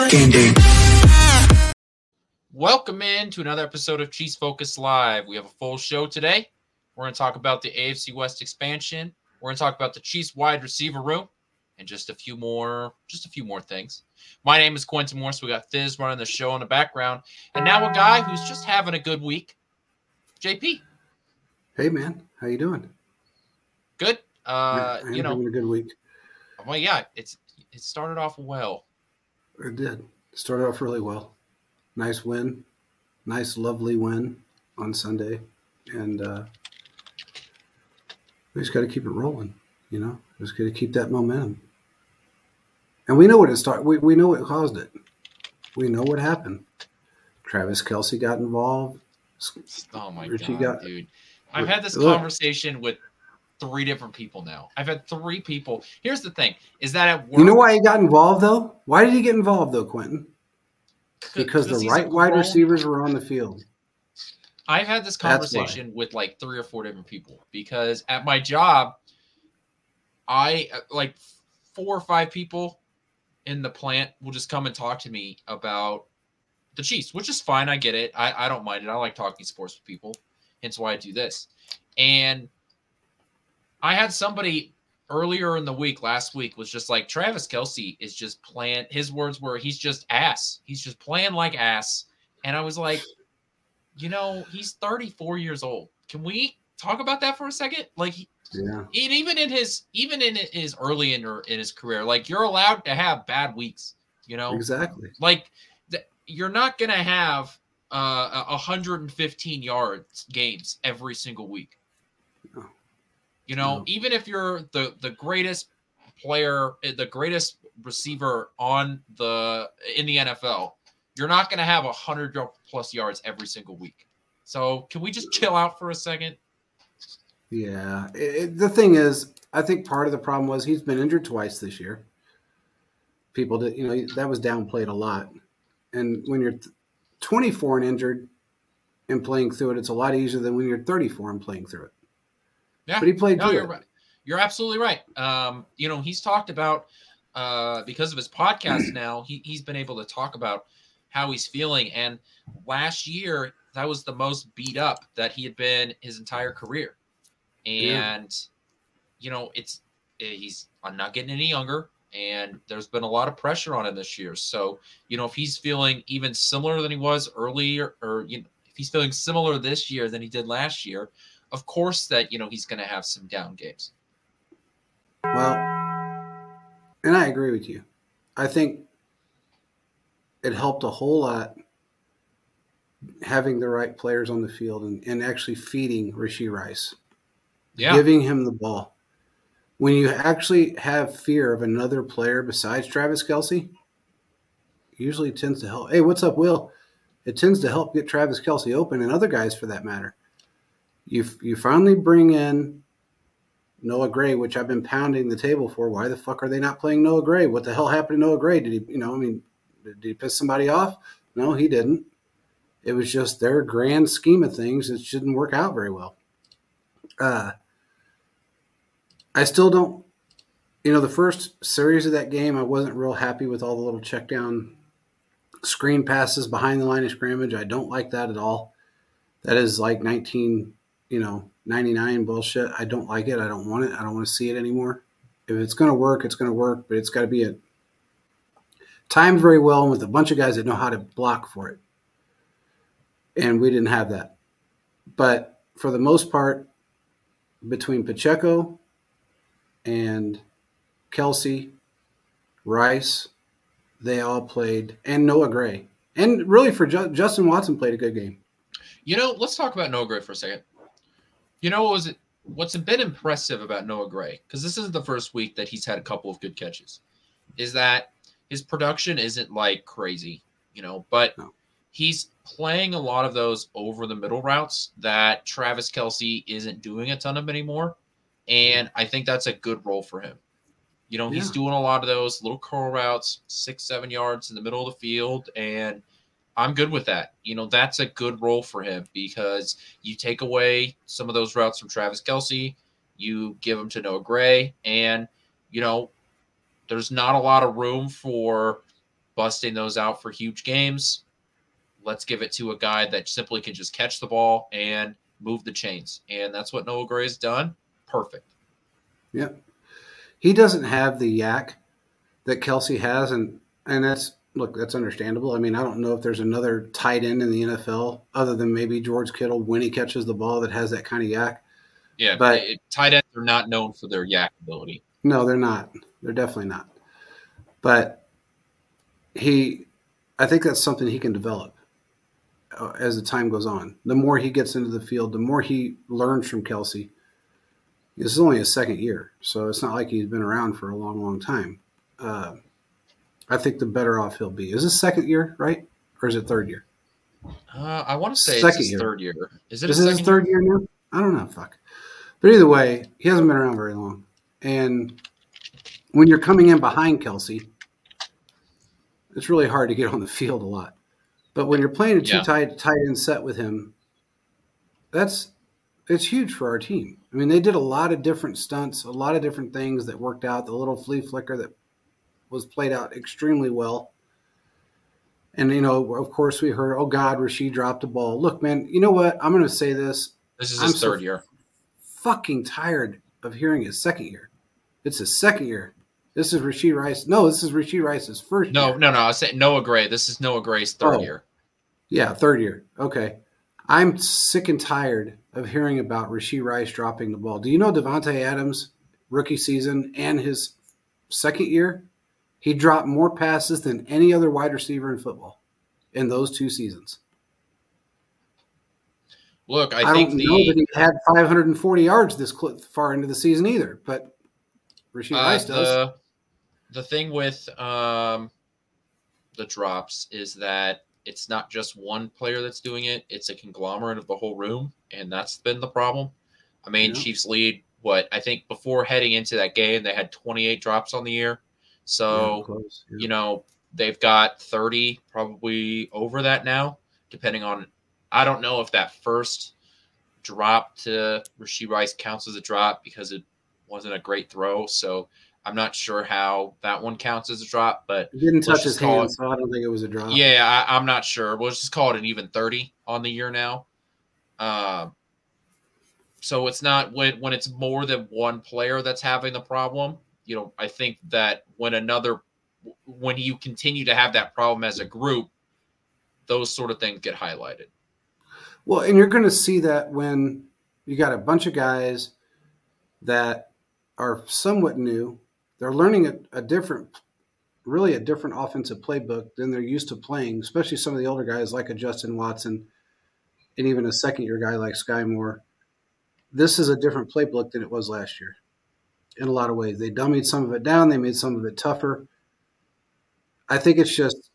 Game day. Welcome in to another episode of Chiefs Focus Live. We have a full show today. We're going to talk about the AFC West expansion. We're going to talk about the Chiefs wide receiver room and just a few more things. My name is Quentin Morse. We got Thiz running the show in the background. And now a guy who's just having a good week, JP. Hey, man. How you doing? Good. I'm having a good week. Well, yeah, it started off well. It did. Started off really well. Nice win. Nice, lovely win on Sunday. And we just got to keep it rolling, you know? Just got to keep that momentum. And we know what it started. We know what caused it. We know what happened. Travis Kelce got involved. Oh, my God, dude. I've had this conversation with 3 different people now. I've had 3 people. Here's the thing, is that at work... You know why he got involved, though? Why did he get involved, though, Quentin? Because the right wide receivers were on the field. I've had this conversation with like 3 or 4 different people because at my job, I like 4 or 5 people in the plant will just come and talk to me about the Chiefs, which is fine. I get it. I don't mind it. I like talking sports with people. Hence why I do this. And I had somebody earlier in the week, last week, was just like, Travis Kelce is just playing. His words were, he's just ass. He's just playing like ass. And I was like, you know, he's 34 years old. Can we talk about that for a second? Like, yeah. Even in his early in his career, like, you're allowed to have bad weeks, you know? Exactly. Like, you're not going to have 115 yards games every single week. No. You know, No. Even if you're the greatest player, the greatest receiver in the NFL, you're not going to have 100+ yards every single week. So can we just chill out for a second? Yeah. The thing is, I think part of the problem was he's been injured twice this year. People did, you know, that was downplayed a lot. And when you're 24 and injured and playing through it, it's a lot easier than when you're 34 and playing through it. Yeah, but he played through you're it. Right. You're absolutely right. You know, he's talked about because of his podcast now, he's been able to talk about how he's feeling. And last year, that was the most beat up that he had been his entire career. And you know, he's not getting any younger, and there's been a lot of pressure on him this year. So, you know, if he's feeling even similar than he was earlier, or you know, if he's feeling similar this year than he did last year, of course that, you know, he's going to have some down games. Well, and I agree with you. I think it helped a whole lot having the right players on the field and actually feeding Rashee Rice. Yeah. Giving him the ball. When you actually have fear of another player besides Travis Kelce, it usually tends to help. Hey, what's up, Will? It tends to help get Travis Kelce open, and other guys for that matter. You finally bring in Noah Gray, which I've been pounding the table for. Why the fuck are they not playing Noah Gray? What the hell happened to Noah Gray? Did he, did he piss somebody off? No, he didn't. It was just their grand scheme of things. It didn't work out very well. I still don't, the first series of that game, I wasn't real happy with all the little check down screen passes behind the line of scrimmage. I don't like that at all. That is like 99 bullshit. I don't like it. I don't want it. I don't want to see it anymore. If it's going to work, it's going to work, but it's got to be timed very well and with a bunch of guys that know how to block for it. And we didn't have that. But for the most part, between Pacheco and Kelce, Rice, they all played, and Noah Gray. And really for Justin Watson played a good game. You know, let's talk about Noah Gray for a second. You know, what's been impressive about Noah Gray, because this is the first week that he's had a couple of good catches, is that his production isn't like crazy, but he's playing a lot of those over the middle routes that Travis Kelce isn't doing a ton of anymore. And I think that's a good role for him. He's doing a lot of those little curl routes, 6-7 yards in the middle of the field. And I'm good with that. That's a good role for him because you take away some of those routes from Travis Kelce, you give them to Noah Gray, and, there's not a lot of room for busting those out for huge games. Let's give it to a guy that simply can just catch the ball and move the chains. And that's what Noah Gray has done. Perfect. Yep. He doesn't have the yak that Kelce has, and that's understandable. I mean, I don't know if there's another tight end in the NFL other than maybe George Kittle when he catches the ball that has that kind of yak. Yeah, but tight ends are not known for their yak ability. No, they're not. They're definitely not. But I think that's something he can develop as the time goes on. The more he gets into the field, the more he learns from Kelce. This is only his second year, so it's not like he's been around for a long, long time. I think the better off he'll be. Is this second year, right? Or is it third year? I want to say it's his third year. Is it his third year now? I don't know. Fuck. But either way, he hasn't been around very long. And when you're coming in behind Kelce, it's really hard to get on the field a lot. But when you're playing a tight end set with him, it's huge for our team. I mean, they did a lot of different stunts, a lot of different things that worked out. The little flea flicker that was played out extremely well. And, of course, we heard, oh, God, Rasheed dropped the ball. Look, man, you know what? I'm going to say this. This is his third year. Fucking tired of hearing his second year. It's his second year. This is Rashee Rice. No, this is Rashee Rice's first year. No. I said Noah Gray. This is Noah Gray's third year. Yeah, third year. Okay. I'm sick and tired of hearing about Rashee Rice dropping the ball. Do you know Devontae Adams, rookie season, and his second year, he dropped more passes than any other wide receiver in football in those 2 seasons. Look, I don't know that he had 540 yards this far into the season either, but Rashee Rice does. The thing with the drops is that it's not just one player that's doing it. It's a conglomerate of the whole room, and that's been the problem. I mean, Chiefs lead, I think before heading into that game, they had 28 drops on the year. So, they've got 30, probably over that now, depending on – I don't know if that first drop to Rashee Rice counts as a drop because it wasn't a great throw. So I'm not sure how that one counts as a drop. But it didn't touch his hand, so I don't think it was a drop. Yeah, I'm not sure. We'll just call it an even 30 on the year now. So it's not when it's more than one player that's having the problem. I think that when you continue to have that problem as a group, those sort of things get highlighted. Well, and you're going to see that when you got a bunch of guys that are somewhat new, they're learning a different offensive playbook than they're used to playing, especially some of the older guys like a Justin Watson and even a second-year guy like Sky Moore. This is a different playbook than it was last year in a lot of ways. They dummied some of it down. They made some of it tougher. I think it's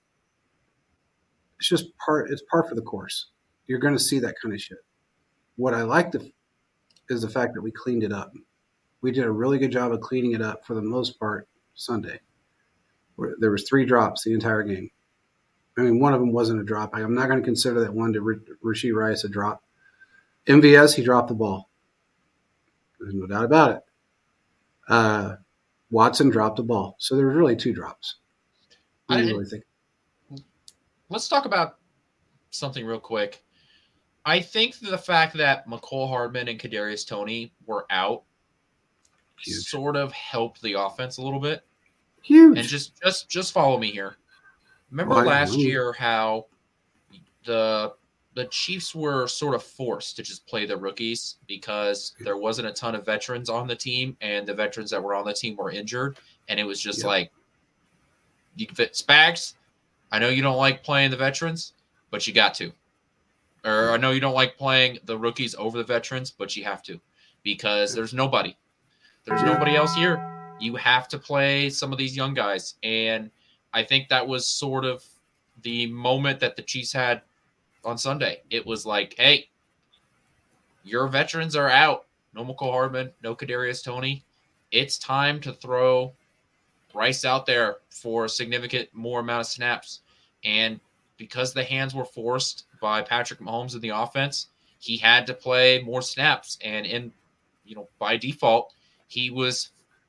par for the course. You're going to see that kind of shit. What I like is the fact that we cleaned it up. We did a really good job of cleaning it up for the most part Sunday. There was 3 drops the entire game. I mean, one of them wasn't a drop. I'm not going to consider that one to Rashee Rice a drop. MVS, he dropped the ball. There's no doubt about it. Watson dropped the ball. So there were really 2 drops. I didn't really think. Let's talk about something real quick. I think the fact that Mecole Hardman and Kadarius Toney were out sort of helped the offense a little bit. Huge. And just follow me here. Remember last year how the Chiefs were sort of forced to just play the rookies because there wasn't a ton of veterans on the team, and the veterans that were on the team were injured, and it was just like, you can fit Spags. I know you don't like playing the veterans, but you got to. Or I know you don't like playing the rookies over the veterans, but you have to because there's nobody. There's nobody else here. You have to play some of these young guys. And I think that was sort of the moment that the Chiefs had on Sunday. It was like, hey, your veterans are out. No Mecole Hardman, no Kadarius Toney. It's time to throw Rice out there for a significant more amount of snaps. And because the hands were forced by Patrick Mahomes in the offense, he had to play more snaps. And by default, he was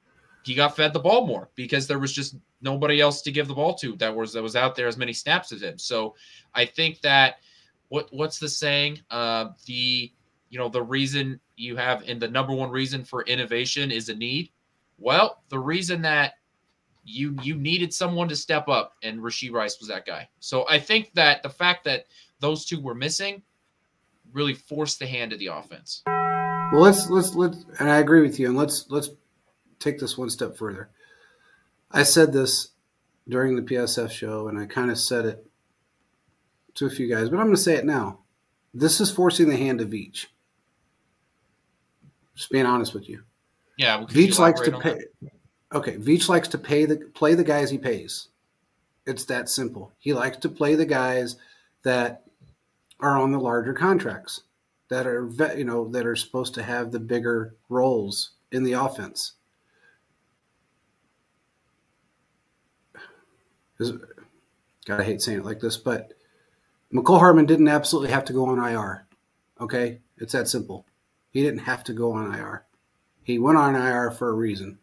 he got fed the ball more because there was just nobody else to give the ball to that was out there as many snaps as him. So I think that what's the saying? The reason you have in the number one reason for innovation is a need. Well, the reason that you needed someone to step up, and Rashee Rice was that guy. So I think that the fact that those two were missing really forced the hand of the offense. Well, let's and I agree with you. And let's take this one step further. I said this during the PSF show, and I kind of said it to a few guys, but I'm going to say it now. This is forcing the hand of Veach. Just being honest with you. Yeah, Veach likes to pay. Okay, Veach likes to play the guys he pays. It's that simple. He likes to play the guys that are on the larger contracts, that are supposed to have the bigger roles in the offense. God, I hate saying it like this, but Mecole Hardman didn't absolutely have to go on IR. Okay? It's that simple. He didn't have to go on IR. He went on IR for a reason.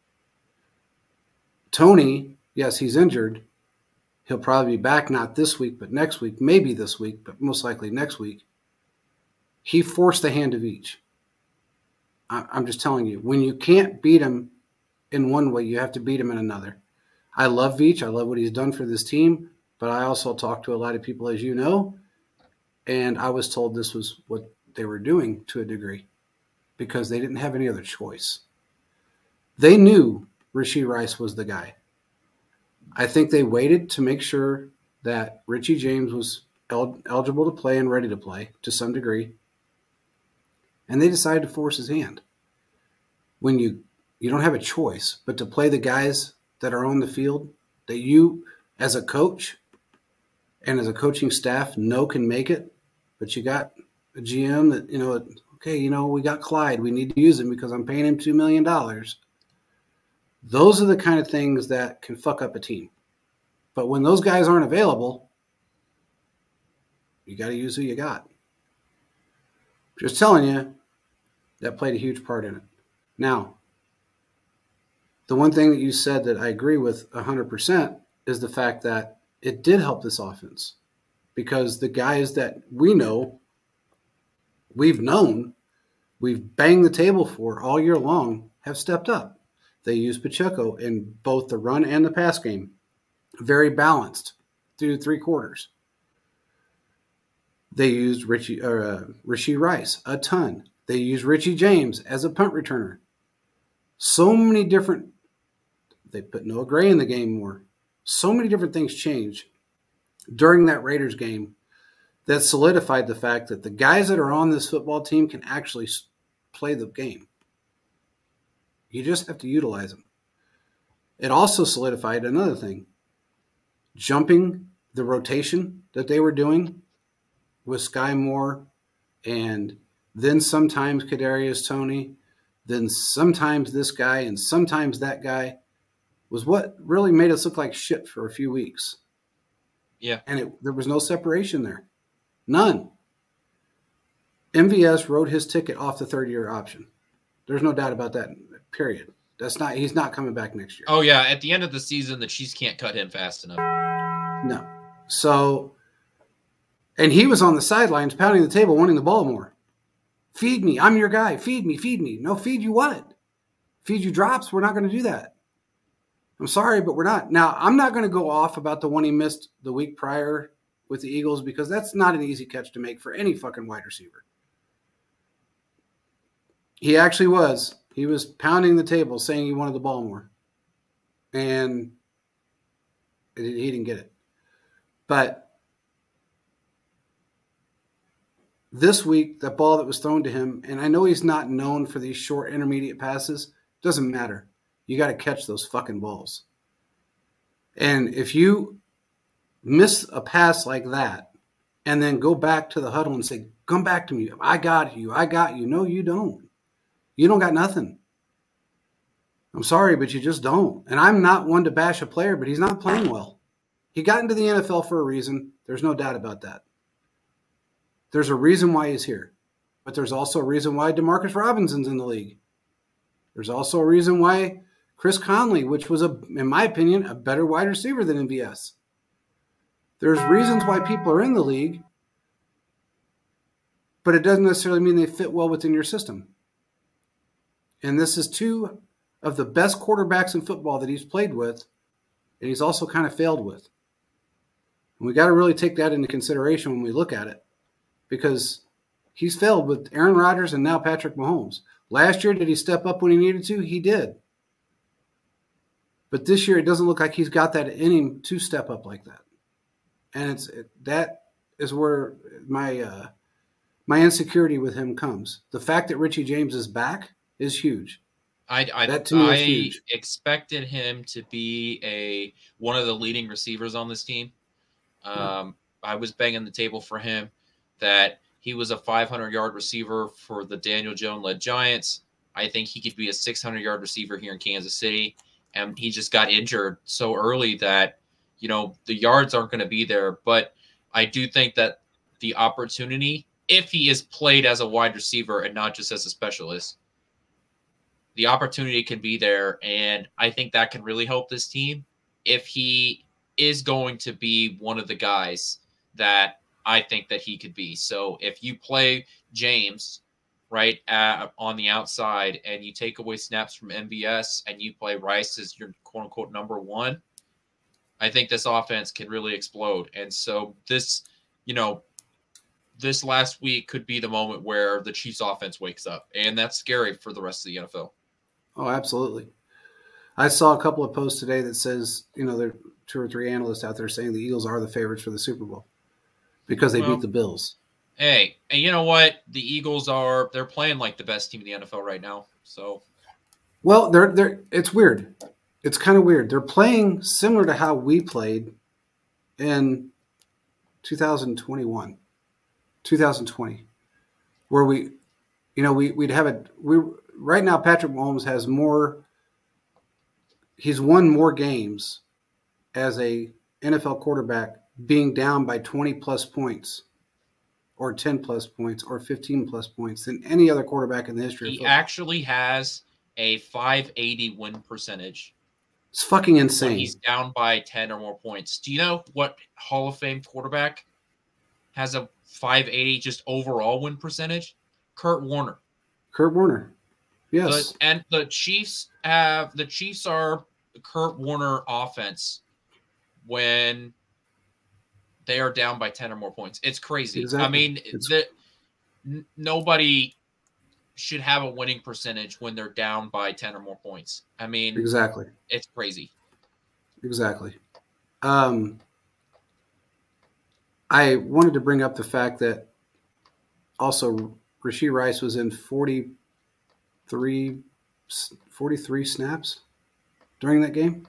Tony, yes, he's injured. He'll probably be back not this week, but next week. Maybe this week, but most likely next week. He forced the hand of each. I'm just telling you, when you can't beat him in one way, you have to beat him in another. I love Veach. I love what he's done for this team, but I also talk to a lot of people, as you know, and I was told this was what they were doing to a degree because they didn't have any other choice. They knew Rashee Rice was the guy. I think they waited to make sure that Richie James was eligible to play and ready to play to some degree, and they decided to force his hand. When you don't have a choice but to play the guys that are on the field that you, as a coach and as a coaching staff, know can make it, but you got a GM that, we got Clyde. We need to use him because I'm paying him $2 million. Those are the kind of things that can fuck up a team. But when those guys aren't available, you got to use who you got. Just telling you, that played a huge part in it. Now, the one thing that you said that I agree with 100% is the fact that it did help this offense because the guys that we know, we've banged the table for all year long, have stepped up. They used Pacheco in both the run and the pass game. Very balanced through 3 quarters. They used Rashee Rice a ton. They used Richie James as a punt returner. So many different – they put Noah Gray in the game more. So many different things changed during that Raiders game that solidified the fact that the guys that are on this football team can actually play the game. You just have to utilize them. It also solidified another thing. Jumping the rotation that they were doing with Sky Moore and then sometimes Kadarius Toney, then sometimes this guy and sometimes that guy was what really made us look like shit for a few weeks. Yeah. And there was no separation there. None. MVS wrote his ticket off the third-year option. There's no doubt about that, period. He's not coming back next year. Oh, yeah. At the end of the season, the Chiefs can't cut him fast enough. No. So, and he was on the sidelines pounding the table, wanting the ball more. Feed me. I'm your guy. Feed me. Feed me. No, feed you what? Feed you drops? We're not going to do that. I'm sorry, but we're not. Now, I'm not going to go off about the one he missed the week prior with the Eagles because that's not an easy catch to make for any fucking wide receiver. He actually was. He was pounding the table saying he wanted the ball more. And he didn't get it. But this week, that ball that was thrown to him, and I know he's not known for these short intermediate passes, doesn't matter. You got to catch those fucking balls. And if you miss a pass like that and then go back to the huddle and say, come back to me. I got you. I got you. No, you don't. You don't got nothing. I'm sorry, but you just don't. And I'm not one to bash a player, but he's not playing well. He got into the NFL for a reason. There's no doubt about that. There's a reason why he's here. But there's also a reason why Demarcus Robinson's in the league. There's also a reason why Chris Conley, which was, in my opinion, a better wide receiver than MVS. There's reasons why people are in the league, but it doesn't necessarily mean they fit well within your system. And this is two of the best quarterbacks in football that he's played with, and he's also kind of failed with. And we got to really take that into consideration when we look at it, because he's failed with Aaron Rodgers and now Patrick Mahomes. Last year, did he step up when he needed to? He did. But this year, it doesn't look like he's got that in him to step up like that. And that is where my insecurity with him comes. The fact that Richie James is back is huge. That to me is huge. Expected him to be one of the leading receivers on this team. I was banging the table for him that he was a 500-yard receiver for the Daniel Jones-led Giants. I think he could be a 600-yard receiver here in Kansas City. And he just got injured so early that, the yards aren't going to be there. But I do think that the opportunity, if he is played as a wide receiver and not just as a specialist, the opportunity can be there. And I think that can really help this team if he is going to be one of the guys that I think that he could be. So if you play James right on the outside and you take away snaps from MVS and you play Rice as your quote unquote number one, I think this offense can really explode. And so this last week could be the moment where the Chiefs offense wakes up, and that's scary for the rest of the NFL. Oh, absolutely. I saw a couple of posts today that says, there are 2 or 3 analysts out there saying the Eagles are the favorites for the Super Bowl because they beat the Bills. Hey, and you know what? The Eagles they're playing like the best team in the NFL right now. So, well, it's weird. It's kind of weird. They're playing similar to how we played in 2020, where we'd have right now Patrick Mahomes has he's won more games as a NFL quarterback being down by 20 plus points or 10 plus points or 15 plus points than any other quarterback in the history of football. He actually has a 580 win percentage. It's fucking insane. When he's down by 10 or more points. Do you know what Hall of Fame quarterback has a 580 just overall win percentage? Kurt Warner. Yes. And the Chiefs are the Kurt Warner offense when they are down by 10 or more points. It's crazy. Exactly. I mean, nobody should have a winning percentage when they're down by 10 or more points. I mean, exactly. It's crazy. Exactly. I wanted to bring up the fact that also Rashee Rice was in 43 snaps during that game,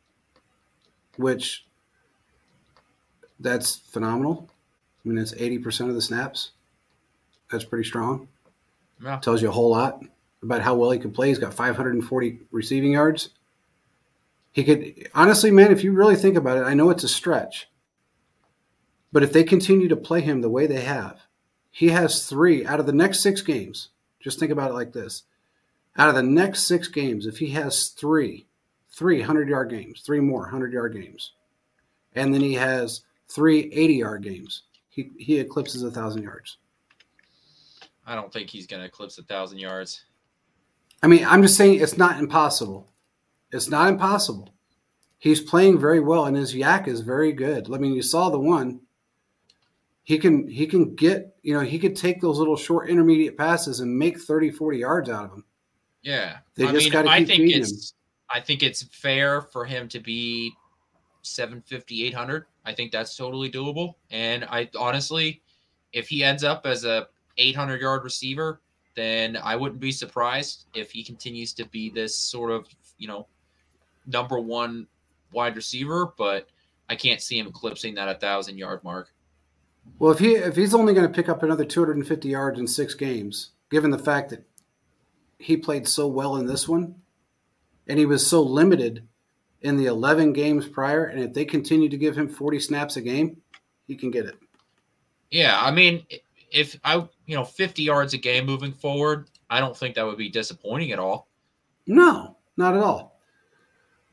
which that's phenomenal. I mean, it's 80% of the snaps. That's pretty strong. Yeah. Tells you a whole lot about how well he can play. He's got 540 receiving yards. He could, honestly, man, if you really think about it, I know it's a stretch, but if they continue to play him the way they have, he has 3 out of the next 6 games. Just think about it like this. Out of the next 6 games, if he has 3 100-yard games, 3 more 100-yard games, and then he has 3 80-yard games, he eclipses 1,000 yards. I don't think he's going to eclipse 1,000 yards. I mean, I'm just saying it's not impossible. It's not impossible. He's playing very well, and his yak is very good. I mean, you saw the one. He can get, he could take those little short intermediate passes and make 30, 40 yards out of them. Yeah. I think it's fair for him to be 750, 800. I think that's totally doable. And I honestly, if he ends up as a 800-yard receiver, then I wouldn't be surprised if he continues to be this sort of, number one wide receiver, but I can't see him eclipsing that 1,000-yard mark. Well, if he's only going to pick up another 250 yards in 6 games, given the fact that he played so well in this one, and he was so limited in the 11 games prior, and if they continue to give him 40 snaps a game, he can get it. Yeah, I mean, if 50 yards a game moving forward, I don't think that would be disappointing at all. No, not at all.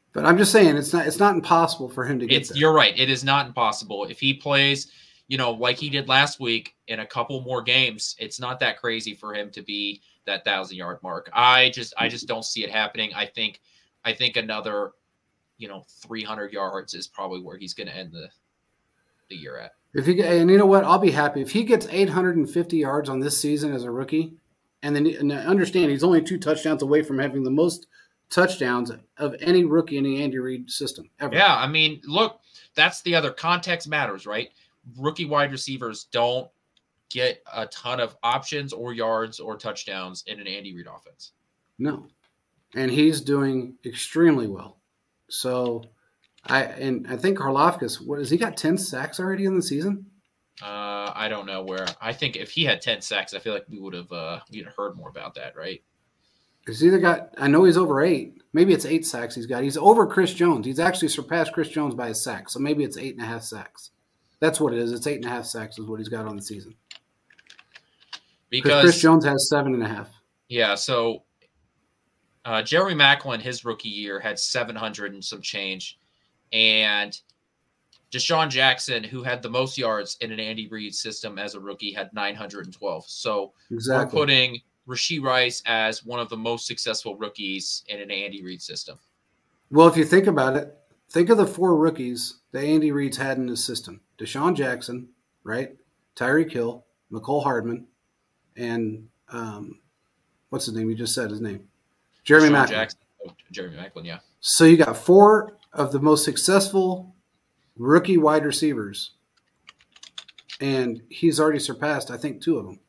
But I'm just saying it's not impossible for him to get there. You're right. It is not impossible. If he plays, like he did last week in a couple more games, it's not that crazy for him to be that 1,000-yard mark. I just don't see it happening. I think another 300 yards is probably where he's going to end the year at. And you know what? I'll be happy if he gets 850 yards on this season as a rookie. And understand he's only 2 touchdowns away from having the most touchdowns of any rookie in the Andy Reid system ever. Yeah, I mean, look, that's the other context matters, right? Rookie wide receivers don't get a ton of options or yards or touchdowns in an Andy Reid offense. No. And he's doing extremely well. So I think Karlaftis, what has he got 10 sacks already in the season? I don't know where. I think if he had 10 sacks, I feel like we would have heard more about that, right? He's either got, I know he's over 8. Maybe it's 8 sacks he's got. He's over Chris Jones. He's actually surpassed Chris Jones by a sack. So maybe it's 8.5 sacks. That's what it is. It's 8.5 sacks is what he's got on the season. Because Chris Jones has 7.5. Yeah, so Jeremy Maclin, his rookie year, had 700 and some change. And Deshaun Jackson, who had the most yards in an Andy Reid system as a rookie, had 912. So We're putting Rashee Rice as one of the most successful rookies in an Andy Reid system. Well, if you think about it, think of the 4 rookies that Andy Reid's had in his system. Deshaun Jackson, right? Tyreek Hill, Mecole Hardman, and what's his name? You just said his name. Jeremy Maclin. Jeremy Maclin, yeah. So you got 4 of the most successful rookie wide receivers, and he's already surpassed, I think, 2 of them.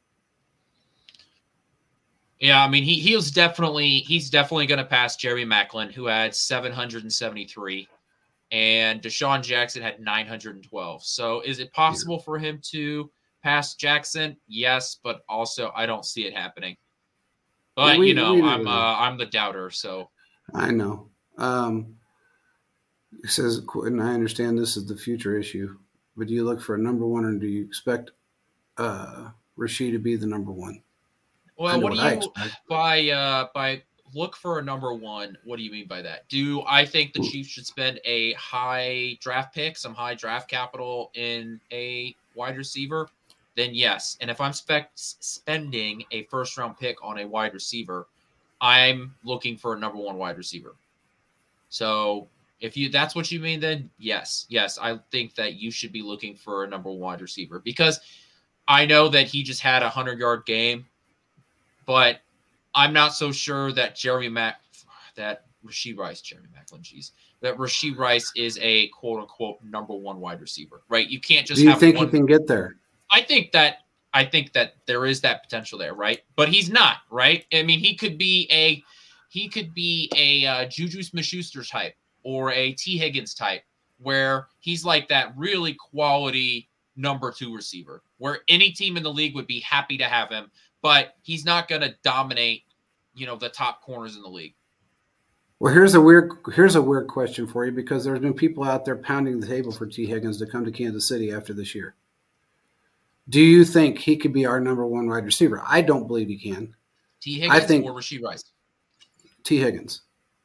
Yeah, I mean, he's definitely going to pass Jeremy Maclin, who had 773, and Deshaun Jackson had 912. So is it possible for him to pass Jackson? Yes, but also I don't see it happening. But I'm the doubter, so I know. It says, and I understand this is the future issue, but do you look for a number 1, or do you expect Rashee to be the number 1? Well, what do you by look for a number 1? What do you mean by that? Do I think the Chiefs should spend a high draft pick, some high draft capital in a wide receiver? Then yes. And if I'm spending a first-round pick on a wide receiver, I'm looking for a number 1 wide receiver. So if that's what you mean, then yes, I think that you should be looking for a number 1 wide receiver, because I know that he just had a 100-yard game, but I'm not so sure that Rashee Rice is a quote-unquote number 1 wide receiver, right? You can't just. Do you think he can get there? I think that there is that potential there, right? But he's not, right? I mean, he could be a Juju Smith-Schuster type or a T. Higgins type, where he's like that really quality number 2 receiver, where any team in the league would be happy to have him, but he's not going to dominate, the top corners in the league. Well, here's a weird question for you, because there's been people out there pounding the table for T. Higgins to come to Kansas City after this year. Do you think he could be our number 1 wide receiver? I don't believe he can. T. Higgins or Rashee Rice? T. Higgins.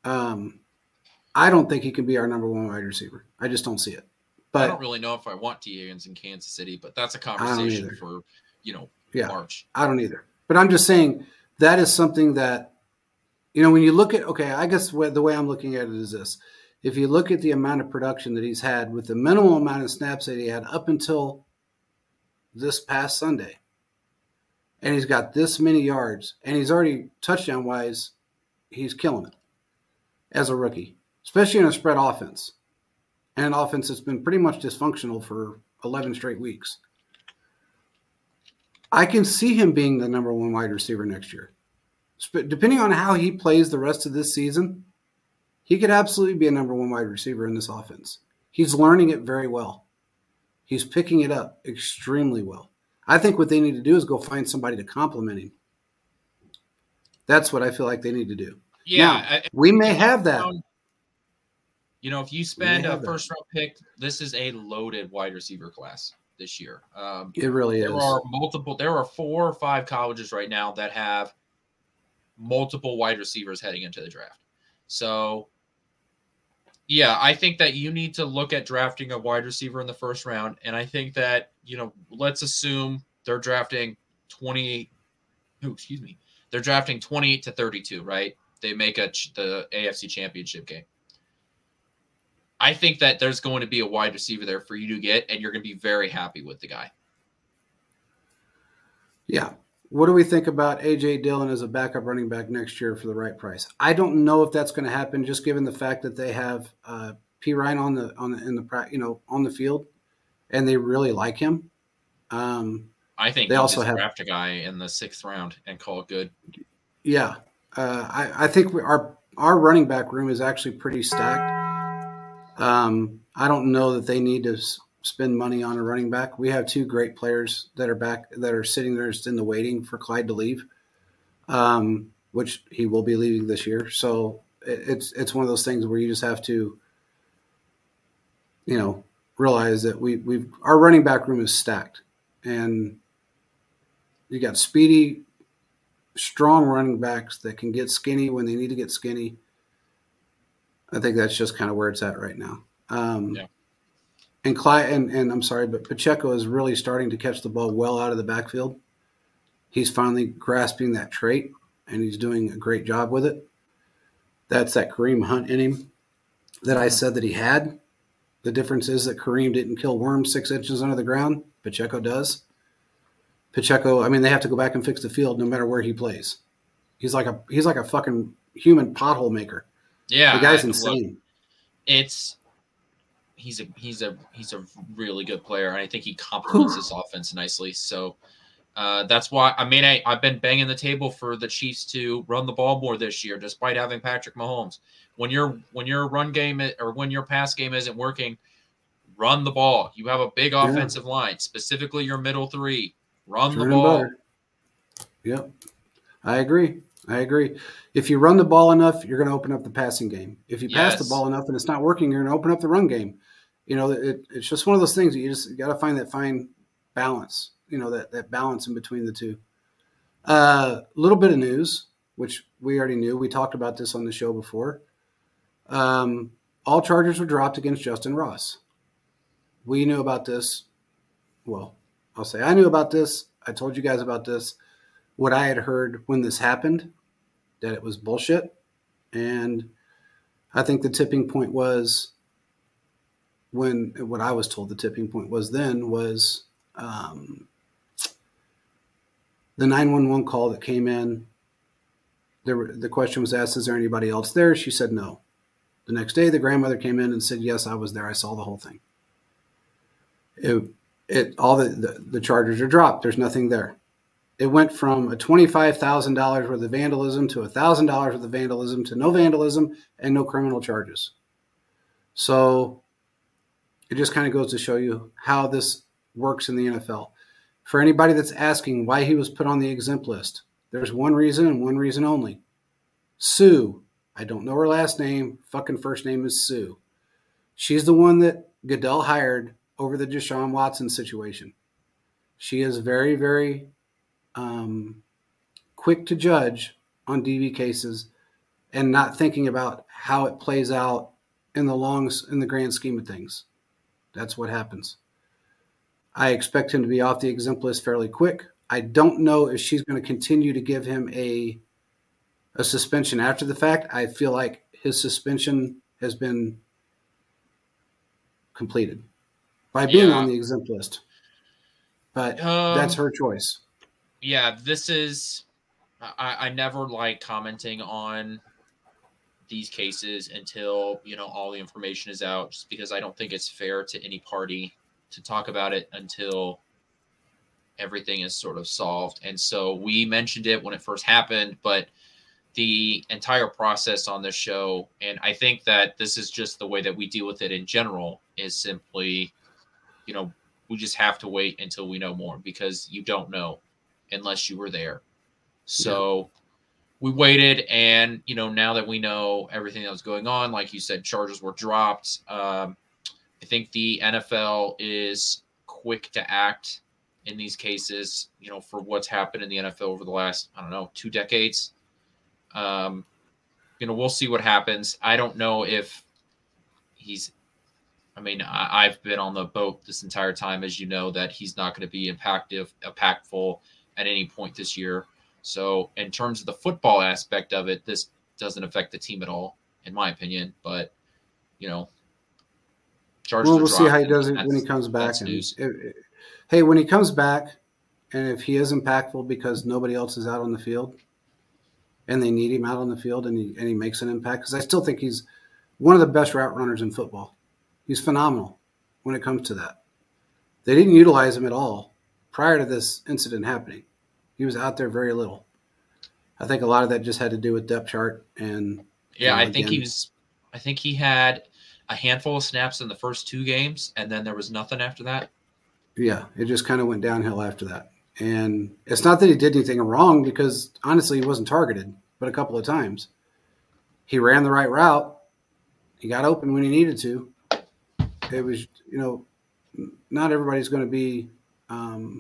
I don't think he can be our number 1 wide receiver. I just don't see it. But I don't really know if I want T. Higgins in Kansas City, but that's a conversation for, March. I don't either. But I'm just saying that is something that, when you look at, I guess the way I'm looking at it is this. If you look at the amount of production that he's had with the minimal amount of snaps that he had up until this past Sunday, and he's got this many yards, and he's already touchdown-wise, he's killing it as a rookie, especially in a spread offense, and an offense that's been pretty much dysfunctional for 11 straight weeks. I can see him being the number 1 wide receiver next year. Depending on how he plays the rest of this season, he could absolutely be a number 1 wide receiver in this offense. He's learning it very well. He's picking it up extremely well. I think what they need to do is go find somebody to complement him. That's what I feel like they need to do. Yeah. Now, we may have that. If you spend a first-round pick, this is a loaded wide receiver class this year. It really is. There are 4 or 5 colleges right now that have multiple wide receivers heading into the draft. So Yeah, I think that you need to look at drafting a wide receiver in the first round. And I think that, let's assume they're drafting 28. Oh, excuse me. They're drafting 28 to 32, right? They make the AFC Championship game. I think that there's going to be a wide receiver there for you to get, and you're going to be very happy with the guy. Yeah. What do we think about A.J. Dillon as a backup running back next year for the right price? I don't know if that's going to happen, just given the fact that they have P. Ryan on the field, and they really like him. I think they you also just have draft a guy in the 6th round and call it good. Yeah, I think our running back room is actually pretty stacked. I don't know that they need to spend money on a running back. We have 2 great players that are sitting there just in the waiting for Clyde to leave, which he will be leaving this year. So it's one of those things where you just have to, realize that our running back room is stacked, and you got speedy, strong running backs that can get skinny when they need to get skinny. I think that's just kind of where it's at right now. Yeah. And Clyde, and I'm sorry, but Pacheco is really starting to catch the ball well out of the backfield. He's finally grasping that trait, and he's doing a great job with it. That's that Kareem Hunt in him that I said that he had. The difference is that Kareem didn't kill worms 6 inches under the ground. Pacheco does. Pacheco, they have to go back and fix the field no matter where he plays. He's like a fucking human pothole maker. Yeah, the guy's insane. He's a really good player, and I think he complements this offense nicely. So that's why I've been banging the table for the Chiefs to run the ball more this year, despite having Patrick Mahomes. When your run game or when your pass game isn't working, run the ball. You have a big offensive line, specifically your middle 3. Run the ball. Yep, I agree. If you run the ball enough, you're going to open up the passing game. If you pass the ball enough and it's not working, you're going to open up the run game. It's just one of those things that you got to find that fine balance. That balance in between the two. Little bit of news, which we already knew. We talked about this on the show before. All charges were dropped against Justin Ross. We knew about this. Well, I'll say I knew about this. I told you guys about this. What I had heard when this happened, that it was bullshit. And I think the tipping point was what I was told the tipping point was then was the 911 call that came in. The question was asked, is there anybody else there? She said no. The next day, the grandmother came in and said, yes, I was there. I saw the whole thing. All the charges are dropped. There's nothing there. It went from a $25,000 worth of vandalism to $1,000 worth of vandalism to no vandalism and no criminal charges. So it just kind of goes to show you how this works in the NFL. For anybody that's asking why he was put on the exempt list, there's one reason and one reason only. Sue. I don't know her last name. Fucking first name is Sue. She's the one that Goodell hired over the Deshaun Watson situation. She is very, very quick to judge on DV cases and not thinking about how it plays out in the grand scheme of things. That's what happens. I expect him to be off the exempt list fairly quick. I don't know if she's going to continue to give him a suspension after the fact. I feel like his suspension has been completed by being on the exempt list. But that's her choice. Yeah, this is I never like commenting on these cases until, all the information is out, just because I don't think it's fair to any party to talk about it until everything is sort of solved. And so we mentioned it when it first happened, but the entire process on this show, and I think that this is just the way that we deal with it in general, is simply, we just have to wait until we know more, because you don't know unless you were there. So we waited, and, now that we know everything that was going on, like you said, charges were dropped. I think the NFL is quick to act in these cases, for what's happened in the NFL over the last, 2 decades. We'll see what happens. I don't know if I've been on the boat this entire time, as you know, that he's not going to be impactful at any point this year. So in terms of the football aspect of it, this doesn't affect the team at all, in my opinion. But, Chargers we'll see how he does it when he comes back. Hey, when he comes back, and if he is impactful because nobody else is out on the field, and they need him out on the field, and he makes an impact, because I still think he's one of the best route runners in football. He's phenomenal when it comes to that. They didn't utilize him at all prior to this incident happening. He was out there very little. I think a lot of that just had to do with depth chart and I think he had a handful of snaps in the first 2 games, and then there was nothing after that. Yeah, it just kind of went downhill after that. And it's not that he did anything wrong, because honestly he wasn't targeted, but a couple of times. He ran the right route. He got open when he needed to. It was, not everybody's going to be and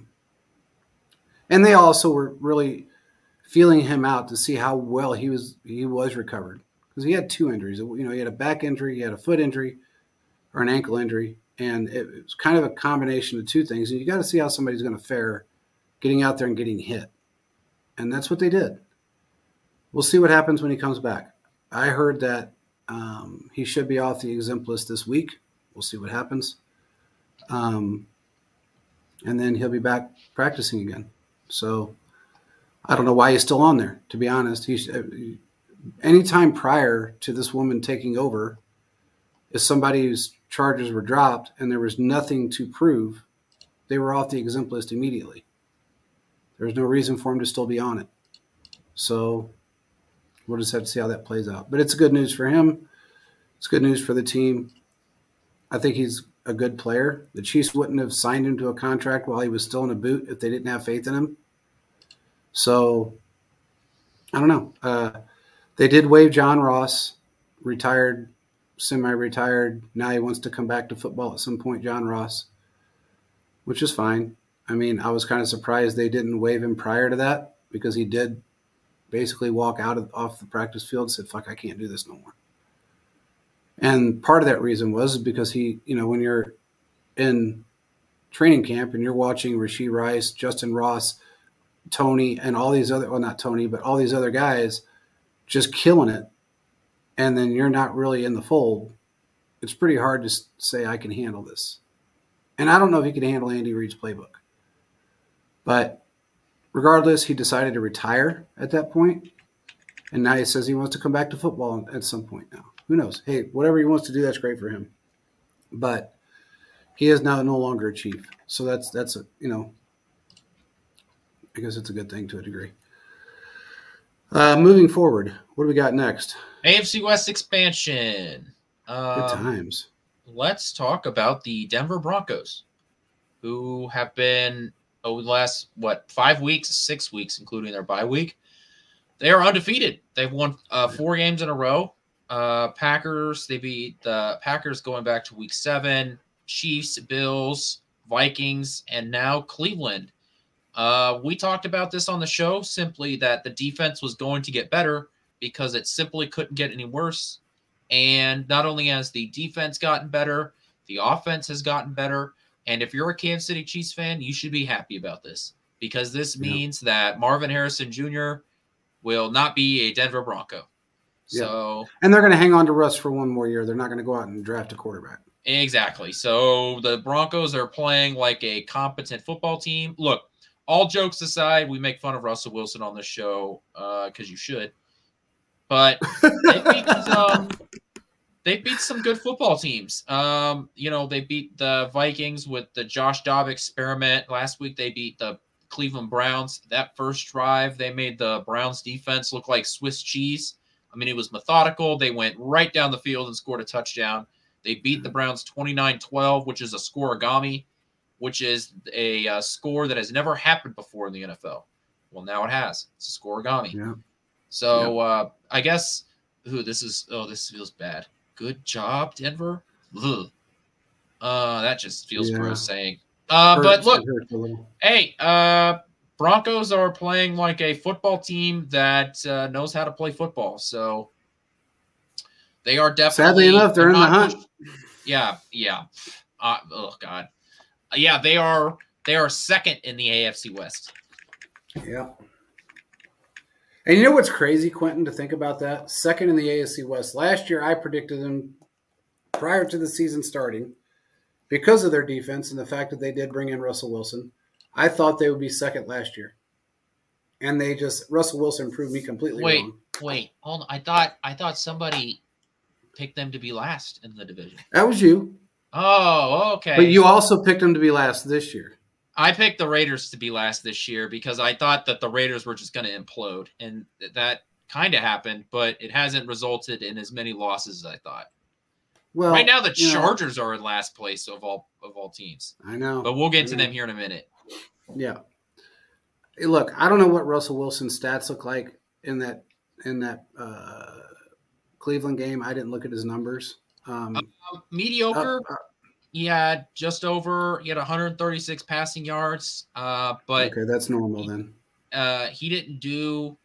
they also were really feeling him out to see how well he was recovered, because he had 2 injuries. He had a back injury, he had a foot injury, or an ankle injury, and it was kind of a combination of 2 things. And you got to see how somebody's going to fare getting out there and getting hit. And that's what they did. We'll see what happens when he comes back. I heard that he should be off the exempt list this week. We'll see what happens. And then he'll be back practicing again. So I don't know why he's still on there, to be honest. Anytime prior to this woman taking over, if somebody whose charges were dropped and there was nothing to prove, they were off the exempt list immediately. There was no reason for him to still be on it. So we'll just have to see how that plays out. But it's good news for him. It's good news for the team. I think he's a good player. The Chiefs wouldn't have signed him to a contract while he was still in a boot if they didn't have faith in him. So, I don't know. They did waive John Ross, retired, semi-retired. Now he wants to come back to football at some point, John Ross, which is fine. I mean, I was kind of surprised they didn't waive him prior to that, because he did basically walk off the practice field and said, fuck, I can't do this no more. And part of that reason was because he, when you're in training camp and you're watching Rashee Rice, Justin Ross, Tony, and all these other, well, not Tony, but all these other guys just killing it, and then you're not really in the fold, it's pretty hard to say I can handle this. And I don't know if he can handle Andy Reid's playbook. But regardless, he decided to retire at that point, and now he says he wants to come back to football at some point now. Who knows? Hey, whatever he wants to do, that's great for him. But he is now no longer a Chief. So that's I guess it's a good thing to a degree. Moving forward, what do we got next? AFC West expansion. Good times. Let's talk about the Denver Broncos, who have been, over the last, 5 weeks, 6 weeks, including their bye week, they are undefeated. They've won 4 games in a row. Packers, they beat the Packers going back to week 7, Chiefs, Bills, Vikings, and now Cleveland. We talked about this on the show, simply that the defense was going to get better because it simply couldn't get any worse. And not only has the defense gotten better, the offense has gotten better. And if you're a Kansas City Chiefs fan, you should be happy about this, because this means that Marvin Harrison Jr. will not be a Denver Bronco. So, and they're going to hang on to Russ for one more year. They're not going to go out and draft a quarterback. Exactly. So the Broncos are playing like a competent football team. Look, all jokes aside, we make fun of Russell Wilson on this show because you should. But they beat some good football teams. They beat the Vikings with the Josh Dobbs experiment. Last week they beat the Cleveland Browns. That first drive, they made the Browns defense look like Swiss cheese. I mean, it was methodical. They went right down the field and scored a touchdown. They beat the Browns 29-12, which is a scoregami, which is a score that has never happened before in the NFL. Well, now it has. It's a scoregami. Yeah. So I guess this feels bad. Good job, Denver. Ugh. That just feels gross saying. But look, hey, Broncos are playing like a football team that knows how to play football. So They are definitely. Sadly enough, they're in the hunt. Yeah. Oh God. Yeah, they are. They are second in the AFC West. Yeah. And you know what's crazy, Quentin, to think about that? Second in the AFC West. Last year, I predicted them prior to the season starting because of their defense and the fact that they did bring in Russell Wilson. I thought they would be second last year. And Russell Wilson proved me completely wrong. Wait, hold on. I thought somebody picked them to be last in the division. That was you. Oh, okay. But you also picked them to be last this year. I picked the Raiders to be last this year because I thought that the Raiders were just going to implode, and that kind of happened, but it hasn't resulted in as many losses as I thought. Well, right now the Chargers are in last place of all teams. I know, but we'll get to them here in a minute. Yeah. Hey, look, I don't know what Russell Wilson's stats look like in that Cleveland game. I didn't look at his numbers. Mediocre. He had He had 136 passing yards. But okay, that's normal then. He didn't do.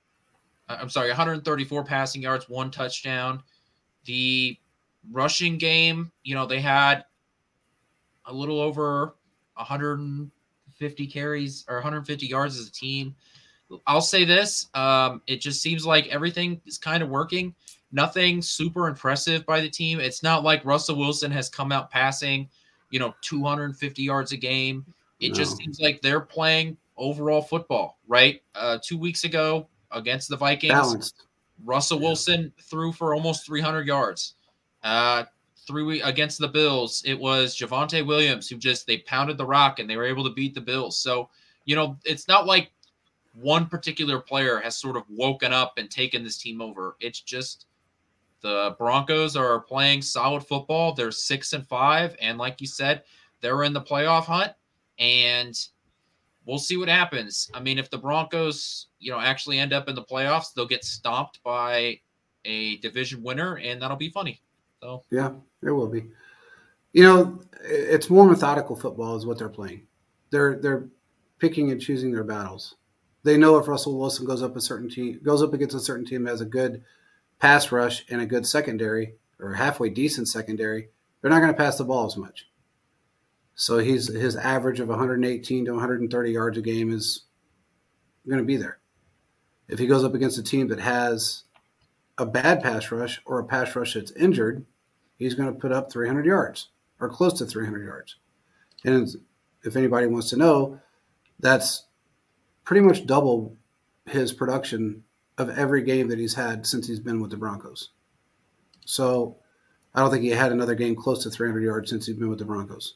134 passing yards, 1 touchdown. The rushing game, they had a little over 150 carries or 150 yards as a team. I'll say this: it just seems like everything is kind of working. Nothing super impressive by the team. It's not like Russell Wilson has come out passing, 250 yards a game. It just seems like they're playing overall football, right? 2 weeks ago against the Vikings, balanced. Russell Wilson threw for almost 300 yards. 3 weeks against the Bills, it was Javonte Williams who they pounded the rock and they were able to beat the Bills. So, it's not like one particular player has sort of woken up and taken this team over. It's just the Broncos are playing solid football. They're 6-5. And like you said, they're in the playoff hunt, and we'll see what happens. I mean, if the Broncos, actually end up in the playoffs, they'll get stomped by a division winner, and that'll be funny. So yeah, there will be. It's more methodical football is what they're playing. They're picking and choosing their battles. They know if Russell Wilson goes up against a certain team that has a good pass rush and a good secondary or halfway decent secondary, they're not going to pass the ball as much. So his average of 118 to 130 yards a game is going to be there. If he goes up against a team that has a bad pass rush or a pass rush that's injured, he's going to put up 300 yards or close to 300 yards. And if anybody wants to know, that's pretty much double his production of every game that he's had since he's been with the Broncos. So I don't think he had another game close to 300 yards since he's been with the Broncos.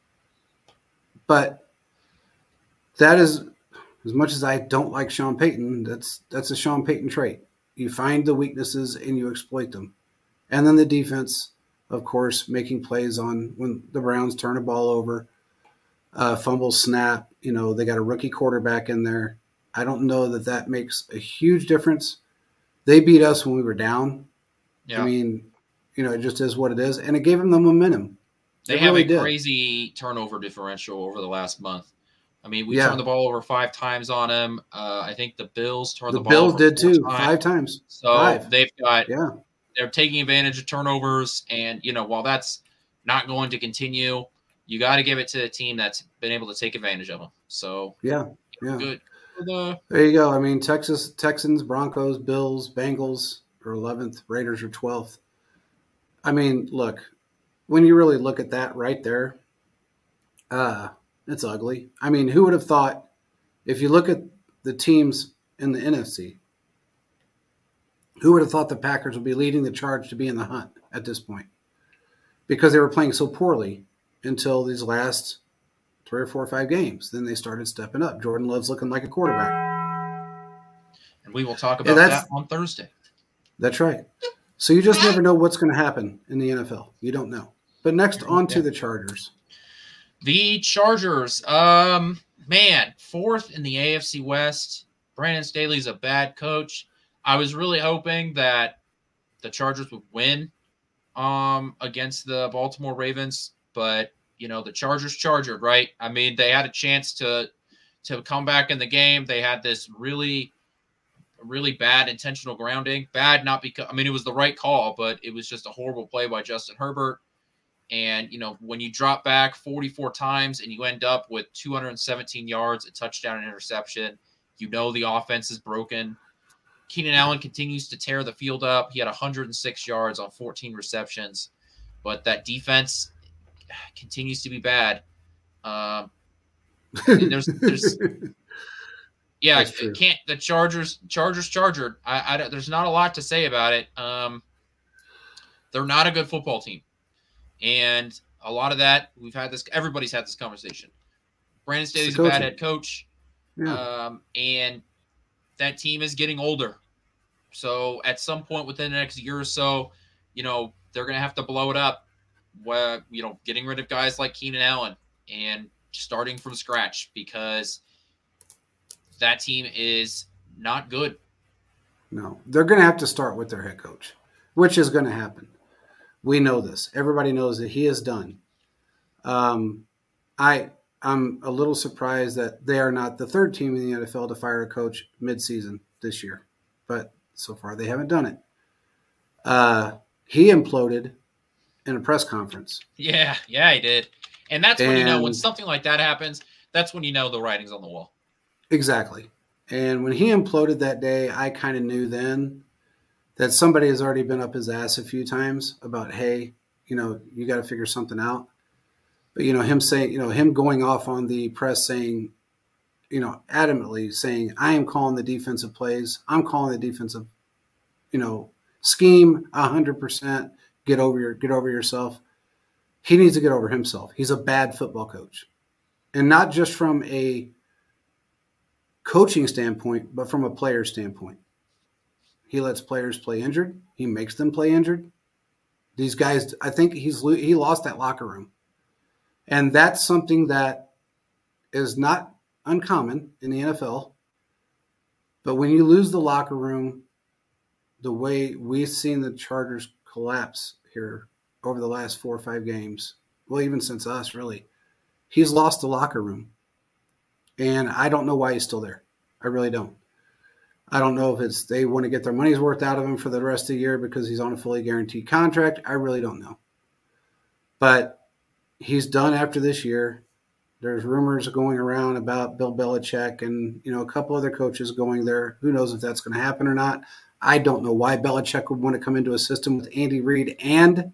But that is, as much as I don't like Sean Payton, that's a Sean Payton trait. You find the weaknesses and you exploit them. And then the defense, of course, making plays on when the Browns turn a ball over, fumble snap. They got a rookie quarterback in there. I don't know that makes a huge difference. They beat us when we were down. Yeah. I mean, it just is what it is. And it gave them the momentum. They have a crazy turnover differential over the last month. I mean, we turned the ball over 5 times on them. I think the Bills turned the ball over 4 times. The Bills did too, 5 times. So they've got they're taking advantage of turnovers. And, while that's not going to continue, you got to give it to a team that's been able to take advantage of them. So, good. There you go. I mean, Texans, Broncos, Bills, Bengals are 11th. Raiders are 12th. I mean, look, when you really look at that right there, it's ugly. I mean, who would have thought, if you look at the teams in the NFC, who would have thought the Packers would be leading the charge to be in the hunt at this point? Because they were playing so poorly until these last 3 or 4 or 5 games. Then they started stepping up. Jordan Love's looking like a quarterback. And we will talk about that on Thursday. That's right. So you just never know what's going to happen in the NFL. You don't know. But next, on to the Chargers. The Chargers, 4th in the AFC West. Brandon Staley's a bad coach. I was really hoping that the Chargers would win against the Baltimore Ravens, but the Chargers chargered, right? I mean, they had a chance to come back in the game. They had this really, really bad intentional grounding. Bad not because, it was the right call, but it was just a horrible play by Justin Herbert. And, when you drop back 44 times and you end up with 217 yards, a touchdown and interception, the offense is broken. Keenan Allen continues to tear the field up. He had 106 yards on 14 receptions, but that defense continues to be bad. There's yeah, it can't. The Chargers. There's not a lot to say about it. They're not a good football team, and a lot of that we've had this. Everybody's had this conversation. Brandon Staley's a bad head coach, and that team is getting older. So at some point within the next year or so, they're going to have to blow it up. Getting rid of guys like Keenan Allen and starting from scratch, because that team is not good. No, they're going to have to start with their head coach, which is going to happen. We know this. Everybody knows that he is done. I'm a little surprised that they are not the third team in the NFL to fire a coach mid-season this year, but so far they haven't done it. He imploded in a press conference. Yeah, he did. And that's when when something like that happens, that's when the writing's on the wall. Exactly. And when he imploded that day, I kind of knew then that somebody has already been up his ass a few times about, hey, you got to figure something out. But, him saying, him going off on the press saying, adamantly saying, I am calling the defensive plays. I'm calling the defensive, scheme 100%. Get over yourself. He needs to get over himself. He's a bad football coach. And not just from a coaching standpoint, but from a player standpoint. He lets players play injured. He makes them play injured. These guys, I think he lost that locker room. And that's something that is not uncommon in the NFL. But when you lose the locker room, the way we've seen the Chargers collapse here over the last 4 or 5 games, well, even since us, really, he's lost the locker room. And I don't know why he's still there. I really don't. I don't know if it's they want to get their money's worth out of him for the rest of the year because he's on a fully guaranteed contract. I really don't know. But he's done after this year. There's rumors going around about Bill Belichick and, a couple other coaches going there. Who knows if that's going to happen or not. I don't know why Belichick would want to come into a system with Andy Reid and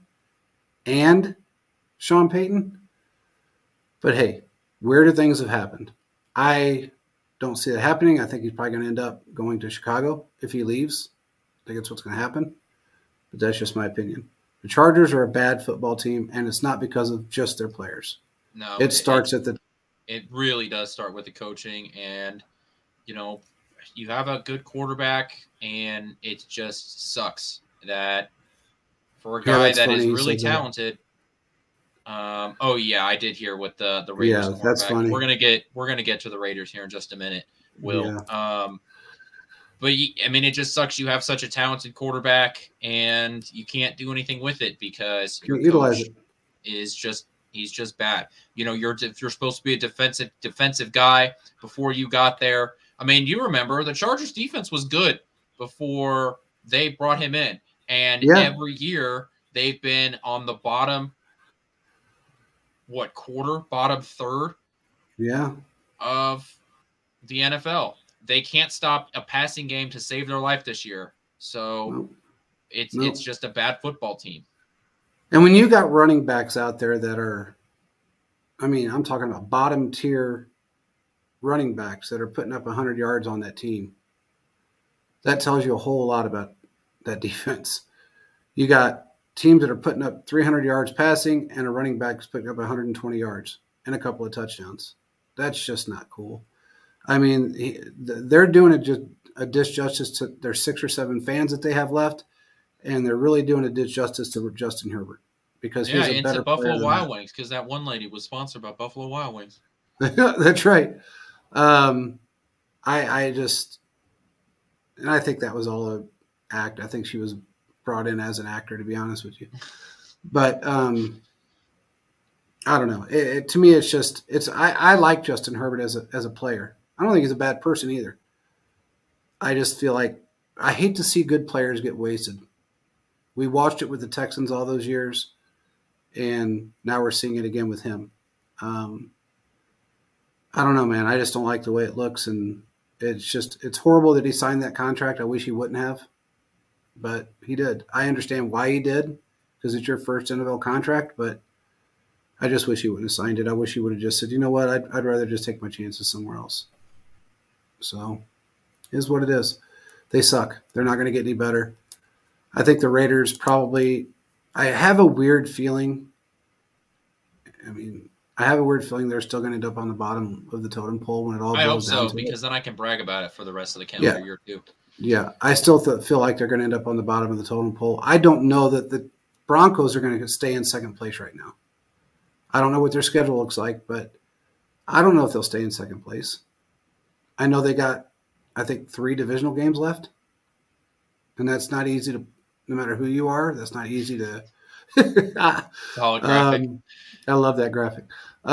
Sean Payton. But hey, weirder things have happened. I don't see that happening. I think he's probably going to end up going to Chicago if he leaves. I think that's what's going to happen. But that's just my opinion. The Chargers are a bad football team, and it's not because of just their players. No, It really does start with the coaching, and you have a good quarterback, and it just sucks that for a guy that is really talented. I did hear what the Raiders. Yeah, that's funny. We're gonna get to the Raiders here in just a minute, Will. Yeah. But it just sucks. You have such a talented quarterback, and you can't do anything with it because your coach is he's just bad. If you're supposed to be a defensive guy before you got there. You remember the Chargers defense was good before they brought him in, and every year they've been on the bottom. Bottom third of the NFL. They can't stop a passing game to save their life this year. So it's just a bad football team. And when you got running backs out there that are, I'm talking about bottom tier running backs that are putting up 100 yards on that team, that tells you a whole lot about that defense. You got teams that are putting up 300 yards passing and a running back is putting up 120 yards and a couple of touchdowns. That's just not cool. They're doing a disjustice to their 6 or 7 fans that they have left, and they're really doing a disjustice to Justin Herbert because he's a better player Buffalo Wild Wings because that one lady was sponsored by Buffalo Wild Wings. That's right. I think that was all an act. I think she was brought in as an actor, to be honest with you. But I don't know. To me, I like Justin Herbert as a player. I don't think he's a bad person either. I just feel like I hate to see good players get wasted. We watched it with the Texans all those years, and now we're seeing it again with him. Um, I don't know, man. I just don't like the way it looks, and it's horrible that he signed that contract. I wish he wouldn't have, but he did. I understand why he did because it's your first NFL contract, but I just wish he wouldn't have signed it. I wish he would have just said, you know what, I'd rather just take my chances somewhere else. So, it is what it is. They suck. They're not going to get any better. I think the Raiders probably – I have a weird feeling – I have a weird feeling they're still going to end up on the bottom of the totem pole when it all boils down to it. I hope so, because then I can brag about it for the rest of the calendar year too. Yeah, I still feel like they're going to end up on the bottom of the totem pole. I don't know that the Broncos are going to stay in second place right now. I don't know what their schedule looks like, but I don't know if they'll stay in second place. I know they got, I think, 3 divisional games left, and that's not easy to, no matter who you are, that's not easy to. Solid graphic. I love that graphic.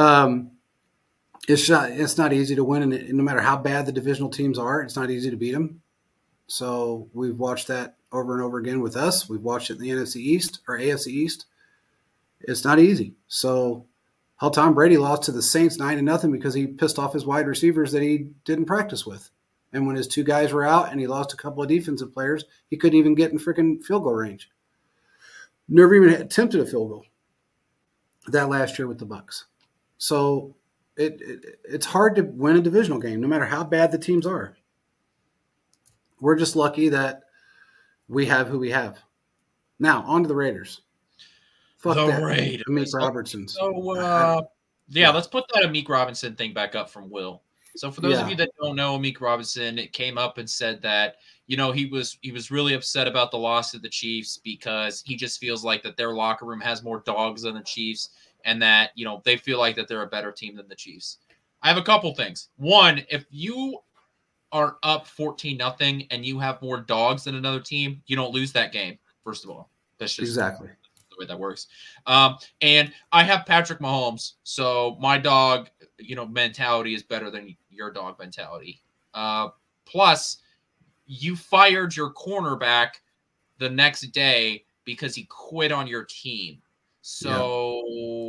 It's not easy to win, and no matter how bad the divisional teams are, it's not easy to beat them. So we've watched that over and over again with us. We've watched it in the NFC East or AFC East. It's not easy. So hell, Tom Brady lost to the Saints 9-0 because he pissed off his wide receivers that he didn't practice with. And when his 2 guys were out and he lost a couple of defensive players, he couldn't even get in freaking field goal range. Never even attempted a field goal that last year with the Bucs. So it's hard to win a divisional game, no matter how bad the teams are. We're just lucky that we have who we have. Now, on to the Raiders. Fuck the that. Raiders. Amik Robertson. Let's put that Amik Robinson thing back up from Will. So for those of you that don't know Amik Robinson, it came up and said that, he was really upset about the loss of the Chiefs because he just feels like that their locker room has more dogs than the Chiefs and that, they feel like that they're a better team than the Chiefs. I have a couple things. One, if you are up 14-0 and you have more dogs than another team, you don't lose that game, first of all. That's just exactly the way that works. And I have Patrick Mahomes, so my dog, mentality is better than your dog mentality. Plus, you fired your cornerback the next day because he quit on your team. So,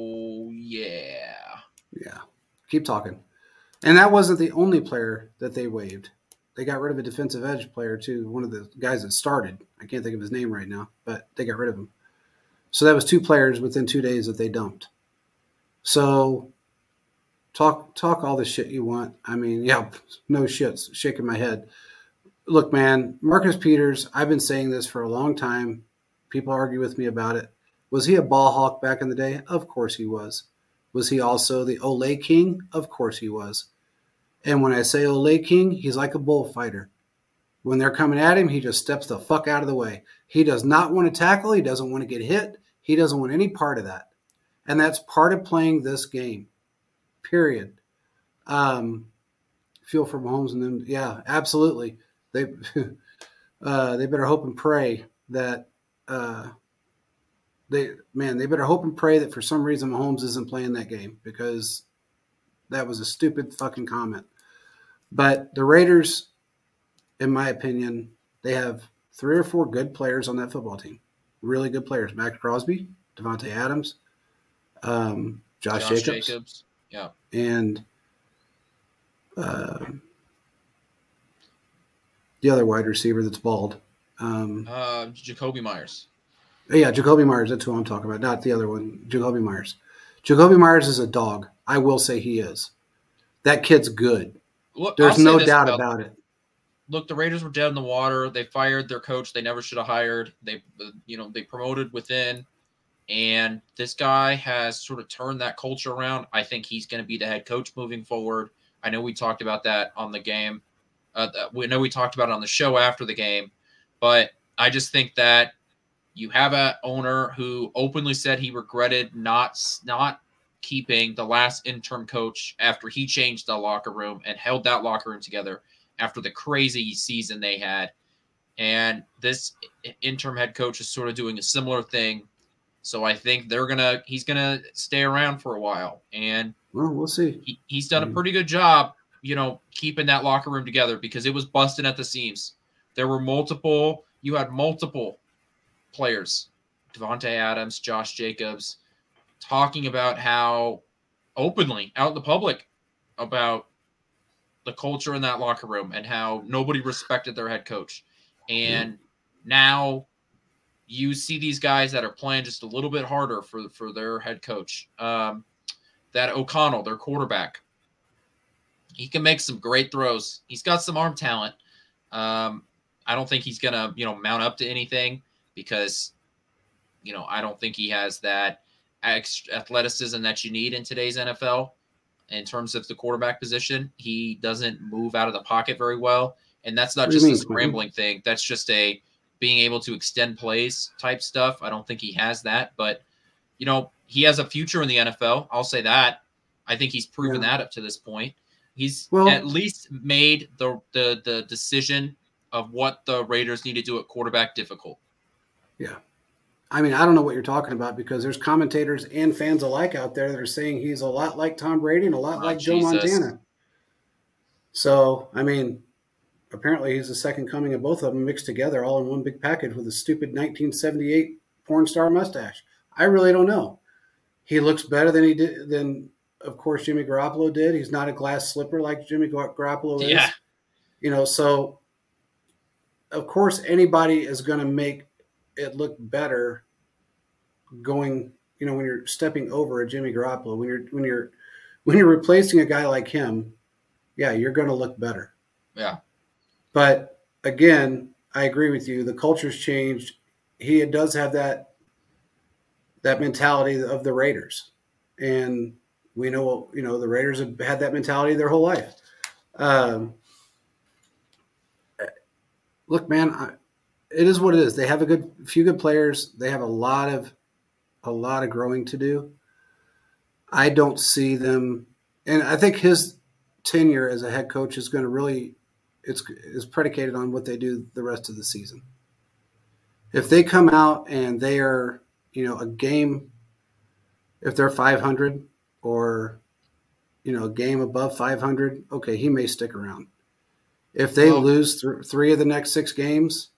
yeah. Keep talking. And that wasn't the only player that they waived. They got rid of a defensive edge player, too, one of the guys that started. I can't think of his name right now, but they got rid of him. So that was 2 players within 2 days that they dumped. So talk all the shit you want. No shits, shaking my head. Look, man, Marcus Peters, I've been saying this for a long time. People argue with me about it. Was he a ball hawk back in the day? Of course he was. Was he also the Olay King? Of course he was. And when I say Olay King, he's like a bullfighter. When they're coming at him, he just steps the fuck out of the way. He does not want to tackle. He doesn't want to get hit. He doesn't want any part of that. And that's part of playing this game, period. Feel for Mahomes and them. Yeah, absolutely. They better hope and pray that they better hope and pray that for some reason Mahomes isn't playing that game because that was a stupid fucking comment. But the Raiders, in my opinion, they have 3 or 4 good players on that football team. Really good players. Max Crosby, Devontae Adams, Josh Jacobs. Yeah. And the other wide receiver that's bald. Jacoby Myers. Yeah, Jacoby Myers. That's who I'm talking about. Not the other one. Jacoby Myers. Jacoby Myers is a dog. I will say he is. That kid's good. Look, there's no doubt about it. Look, the Raiders were dead in the water. They fired their coach. They never should have hired. They promoted within. And this guy has sort of turned that culture around. I think he's going to be the head coach moving forward. I know we talked about that on the game. We talked about it on the show after the game. But I just think that you have an owner who openly said he regretted not keeping the last interim coach after he changed the locker room and held that locker room together after the crazy season they had. And this interim head coach is sort of doing a similar thing. So I think he's gonna stay around for a while. And well, we'll see. He's done a pretty good job keeping that locker room together because it was busting at the seams. You had multiple players, Devontae Adams, Josh Jacobs, talking about how openly out in the public about the culture in that locker room and how nobody respected their head coach. And now you see these guys that are playing just a little bit harder for their head coach. That O'Connell, their quarterback, he can make some great throws. He's got some arm talent. I don't think he's gonna, mount up to anything because, I don't think he has that athleticism that you need in today's NFL in terms of the quarterback position. He doesn't move out of the pocket very well, and that's not just a scrambling thing. That's just a being able to extend plays type stuff. I don't think he has that, but he has a future in the NFL. I'll say that. I think he's proven that up to this point. He's at least made the decision of what the Raiders need to do at quarterback difficult. Yeah. I mean, I don't know what you're talking about because there's commentators and fans alike out there that are saying he's a lot like Tom Brady and a lot like Joe Montana. So, I mean, apparently he's the second coming of both of them mixed together all in one big package with a stupid 1978 porn star mustache. I really don't know. He looks better than of course, Jimmy Garoppolo did. He's not a glass slipper like Jimmy Garoppolo is. Yeah. So, of course, anybody is going to make it look better going, when you're stepping over a Jimmy Garoppolo, when you're replacing a guy like him, yeah, you're going to look better. Yeah. But again, I agree with you. The culture's changed. He does have that mentality of the Raiders. And we know, the Raiders have had that mentality their whole life. Look, man, it is what it is. They have a few good players. They have a lot of growing to do. I don't see them, and I think his tenure as a head coach is going to really is predicated on what they do the rest of the season. If they come out and they are, a game, if they're 500 or, a game above 500, okay, he may stick around. If they lose three of the next 6 games,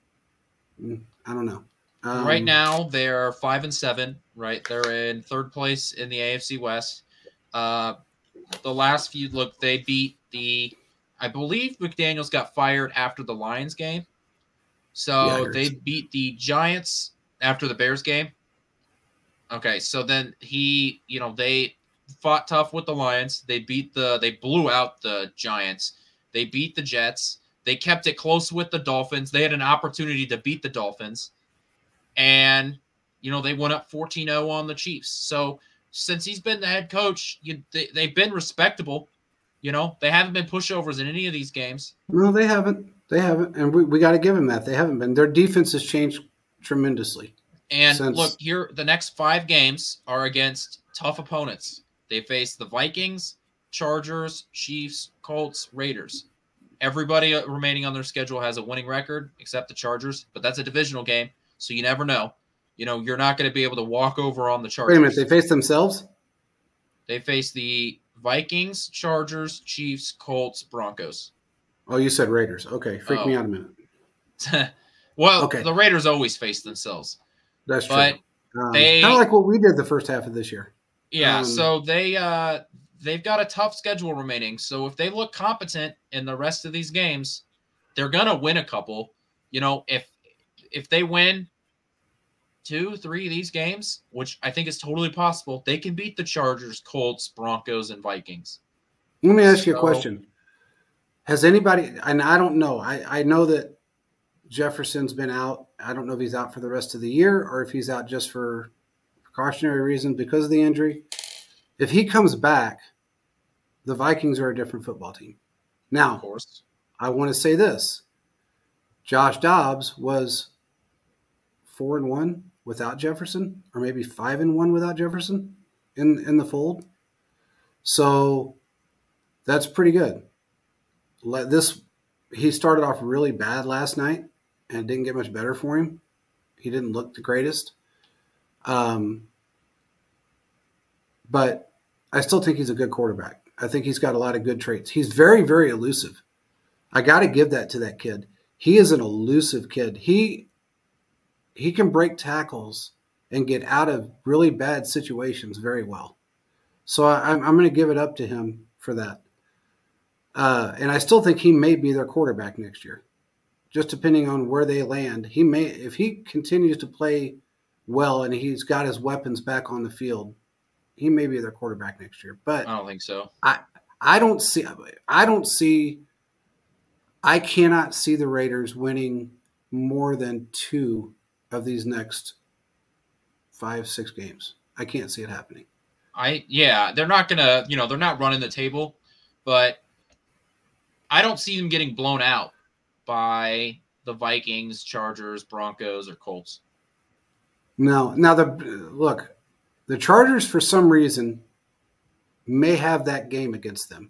I don't know. Right now, they're 5-7. Right, they're in third place in the AFC West. The last few they beat I believe McDaniels got fired after the Lions game, so they beat the Giants after the Bears game. Okay, so then they fought tough with the Lions. They blew out the Giants. They beat the Jets. They kept it close with the Dolphins. They had an opportunity to beat the Dolphins. And, they went up 14-0 on the Chiefs. So since he's been the head coach, they've been respectable. They haven't been pushovers in any of these games. No, they haven't. And we got to give them that. They haven't been. Their defense has changed tremendously. And look, here, the next 5 games are against tough opponents. They face the Vikings, Chargers, Chiefs, Colts, Raiders. Everybody remaining on their schedule has a winning record except the Chargers, but that's a divisional game, so you never know. You're not going to be able to walk over on the Chargers. Wait a minute, they face themselves? They face the Vikings, Chargers, Chiefs, Colts, Broncos. Oh, you said Raiders. Okay, freak me out a minute. Well, The Raiders always face themselves. That's true. But kind of like what we did the first half of this year. Yeah, so they've got a tough schedule remaining. So if they look competent in the rest of these games, they're gonna win a couple. If they win 2, 3 of these games, which I think is totally possible, they can beat the Chargers, Colts, Broncos, and Vikings. Let me ask you a question. Has anybody, and I don't know, I know that Jefferson's been out. I don't know if he's out for the rest of the year or if he's out just for precautionary reasons because of the injury. If he comes back, the Vikings are a different football team. Now, of course, I want to say this. Josh Dobbs was 4-1 without Jefferson, or maybe 5-1 without Jefferson in the fold. So that's pretty good. He started off really bad last night, and it didn't get much better for him. He didn't look the greatest. But I still think he's a good quarterback. I think he's got a lot of good traits. He's very, very elusive. I got to give that to that kid. He is an elusive kid. He can break tackles and get out of really bad situations very well. So I'm going to give it up to him for that. And I still think he may be their quarterback next year, just depending on where they land. He may, if he continues to play well and he's got his weapons back on the field, he may be their quarterback next year. But I don't think so. I cannot see the Raiders winning more than 2 of these next 5-6 games. I can't see it happening. They're not gonna, they're not running the table, but I don't see them getting blown out by the Vikings, Chargers, Broncos, or Colts. No. Now the Chargers for some reason may have that game against them.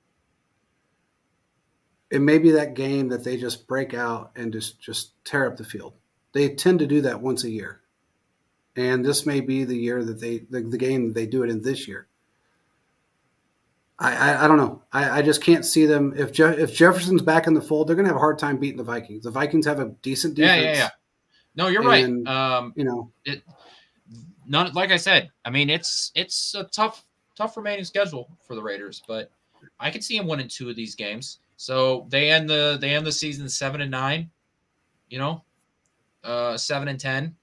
It may be that game that they just break out and just tear up the field. They tend to do that once a year. And this may be the year that the game that they do it in this year. I don't know. I just can't see them. If Jefferson's back in the fold, they're going to have a hard time beating the Vikings. The Vikings have a decent defense. Yeah. No, you're right. Like I said, I mean, it's a tough remaining schedule for the Raiders, but I can see them winning 2 of these games. So they end the season 7-9, 7-10.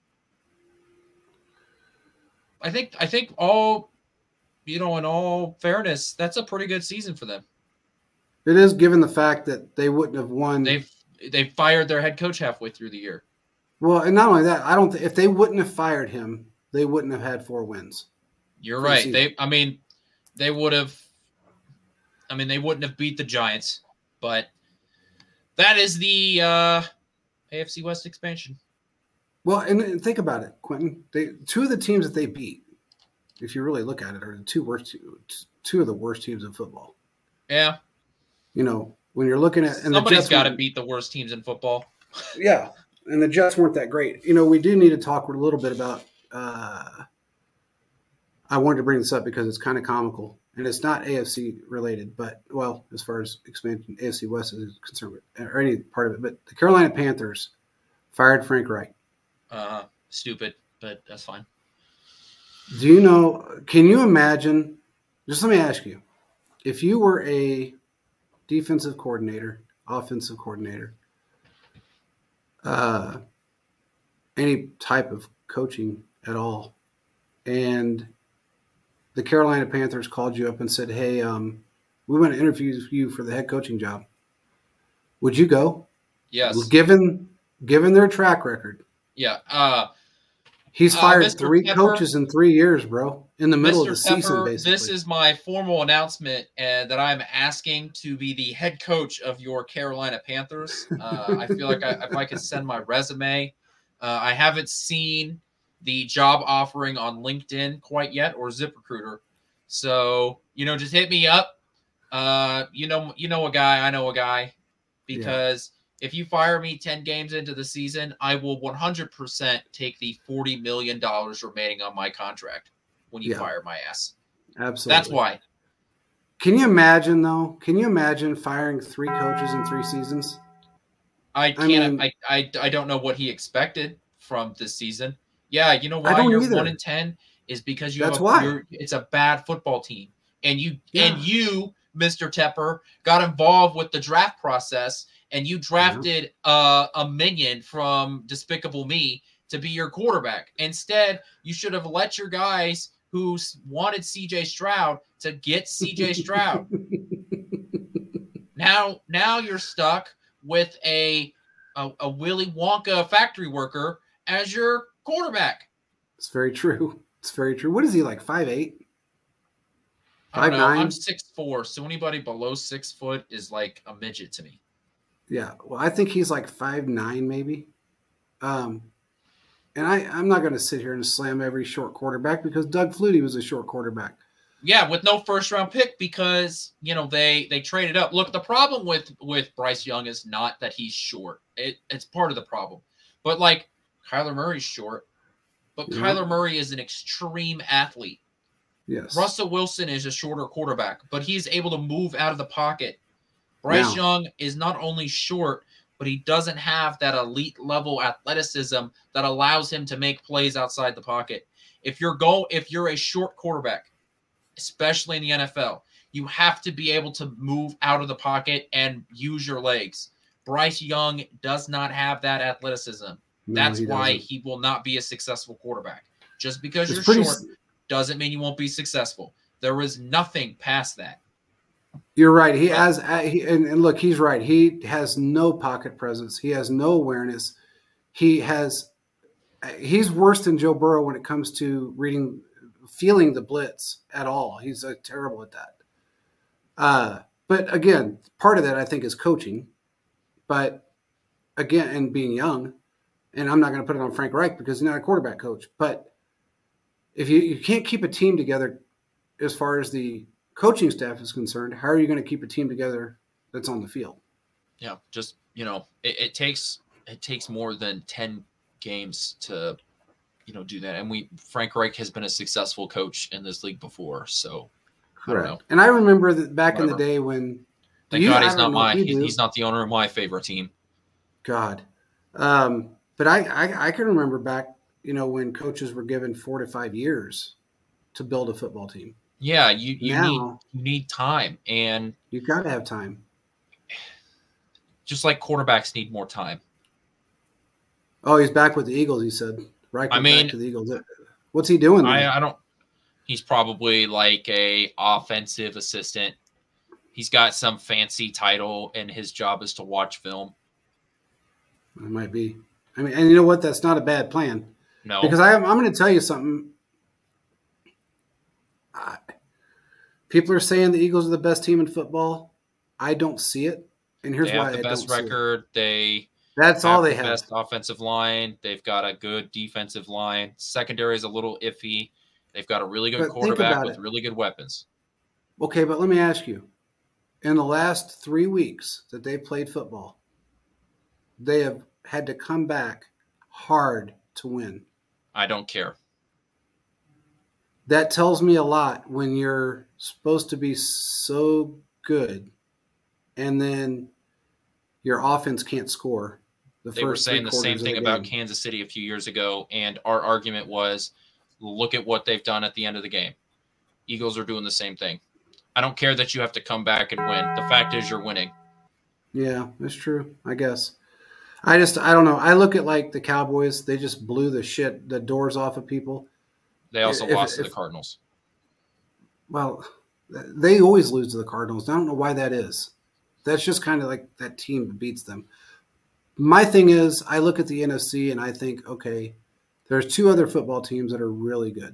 I think all, in all fairness, that's a pretty good season for them. It is, given the fact that they wouldn't have won. They fired their head coach halfway through the year. Well, and not only that, I don't. If they wouldn't have fired him, they wouldn't have had 4 wins. You're right. They would have. They wouldn't have beat the Giants, but that is the AFC West expansion. Well, and think about it, Quentin. 2 of the teams that they beat, if you really look at it, are the 2 of the worst teams in football. Yeah. When you're looking at, and somebody's got to beat the worst teams in football. Yeah, and the Jets weren't that great. We do need to talk a little bit about. I wanted to bring this up because it's kind of comical, and it's not AFC related, but as far as expansion, AFC West is concerned, or any part of it. But the Carolina Panthers fired Frank Reich. Stupid, but that's fine. Can you imagine, just let me ask you, if you were a defensive coordinator, offensive coordinator, any type of coaching at all, and the Carolina Panthers called you up and said, hey, we want to interview you for the head coaching job, would you go? Yes. Given their track record. Yeah. He's fired Mr. 3 coaches in 3 years, bro, in the middle of the season, basically. This is my formal announcement that I'm asking to be the head coach of your Carolina Panthers. I feel like if I could send my resume, I haven't seen the job offering on LinkedIn quite yet, or ZipRecruiter. So, just hit me up. You know a guy, I know a guy, because if you fire me 10 games into the season, I will 100% take the $40 million remaining on my contract when you fire my ass. Absolutely. That's why. Can you imagine, though? Can you imagine firing 3 coaches in 3 seasons? I can't. I don't know what he expected from this season. Yeah, you know why you're 1-10 is because it's a bad football team. And you, Mr. Tepper, got involved with the draft process, and you drafted a minion from Despicable Me to be your quarterback. Instead, you should have let your guys who wanted C.J. Stroud to get C.J. Stroud. Now you're stuck with a Willy Wonka factory worker as your quarterback. It's very true. What is he, like, 5'8"? I don't know. I'm 6'4", so anybody below 6 foot is like a midget to me. Yeah, well, I think he's like 5'9", maybe. And I'm not going to sit here and slam every short quarterback because Doug Flutie was a short quarterback. Yeah, with no first-round pick because, they traded up. Look, the problem with Bryce Young is not that he's short. It's part of the problem. But, Kyler Murray's short. But Kyler Murray is an extreme athlete. Yes. Russell Wilson is a shorter quarterback, but he's able to move out of the pocket. Bryce Young is not only short, but he doesn't have that elite level athleticism that allows him to make plays outside the pocket. If you're a short quarterback, especially in the NFL, you have to be able to move out of the pocket and use your legs. Bryce Young does not have that athleticism. That's why he will not be a successful quarterback. Just because you're short doesn't mean you won't be successful. There is nothing past that. You're right. He has, and look, he's right. He has no pocket presence. He has no awareness. He's worse than Joe Burrow when it comes to feeling the blitz at all. He's terrible at that. But again, part of that I think is coaching. But again, and being young, and I'm not going to put it on Frank Reich because he's not a quarterback coach. But if you can't keep a team together as far as the coaching staff is concerned, how are you going to keep a team together that's on the field? Yeah, just, it takes more than 10 games to, do that. And Frank Reich has been a successful coach in this league before, so I don't know. And I remember that back in the day when thank God he's not the owner of my favorite team. God. But I can remember back, when coaches were given 4 to 5 years to build a football team. Yeah, you need time, and you've got to have time. Just like quarterbacks need more time. Oh, he's back with the Eagles, he said. Right back to the Eagles. What's he doing there? I don't – he's probably like a offensive assistant. He's got some fancy title, and his job is to watch film. It might be. And you know what? That's not a bad plan. No. Because I'm going to tell you something. People are saying the Eagles are the best team in football. I don't see it, and here's why I don't see it. They have the best record. That's all they have. Best offensive line. They've got a good defensive line. Secondary is a little iffy. They've got a really good quarterback with really good weapons. Okay, but let me ask you. In the last 3 weeks that they played football, they have had to come back hard to win. I don't care. That tells me a lot when you're supposed to be so good and then your offense can't score. They were saying the same thing about Kansas City a few years ago, and our argument was, look at what they've done at the end of the game. Eagles are doing the same thing. I don't care that you have to come back and win. The fact is you're winning. Yeah, that's true, I guess. I don't know. I look at like the Cowboys. They just blew the doors off of people. They also lost to the Cardinals. Well, they always lose to the Cardinals. I don't know why that is. That's just kind of like that team beats them. My thing is, I look at the NFC and I think, okay, there's 2 other football teams that are really good.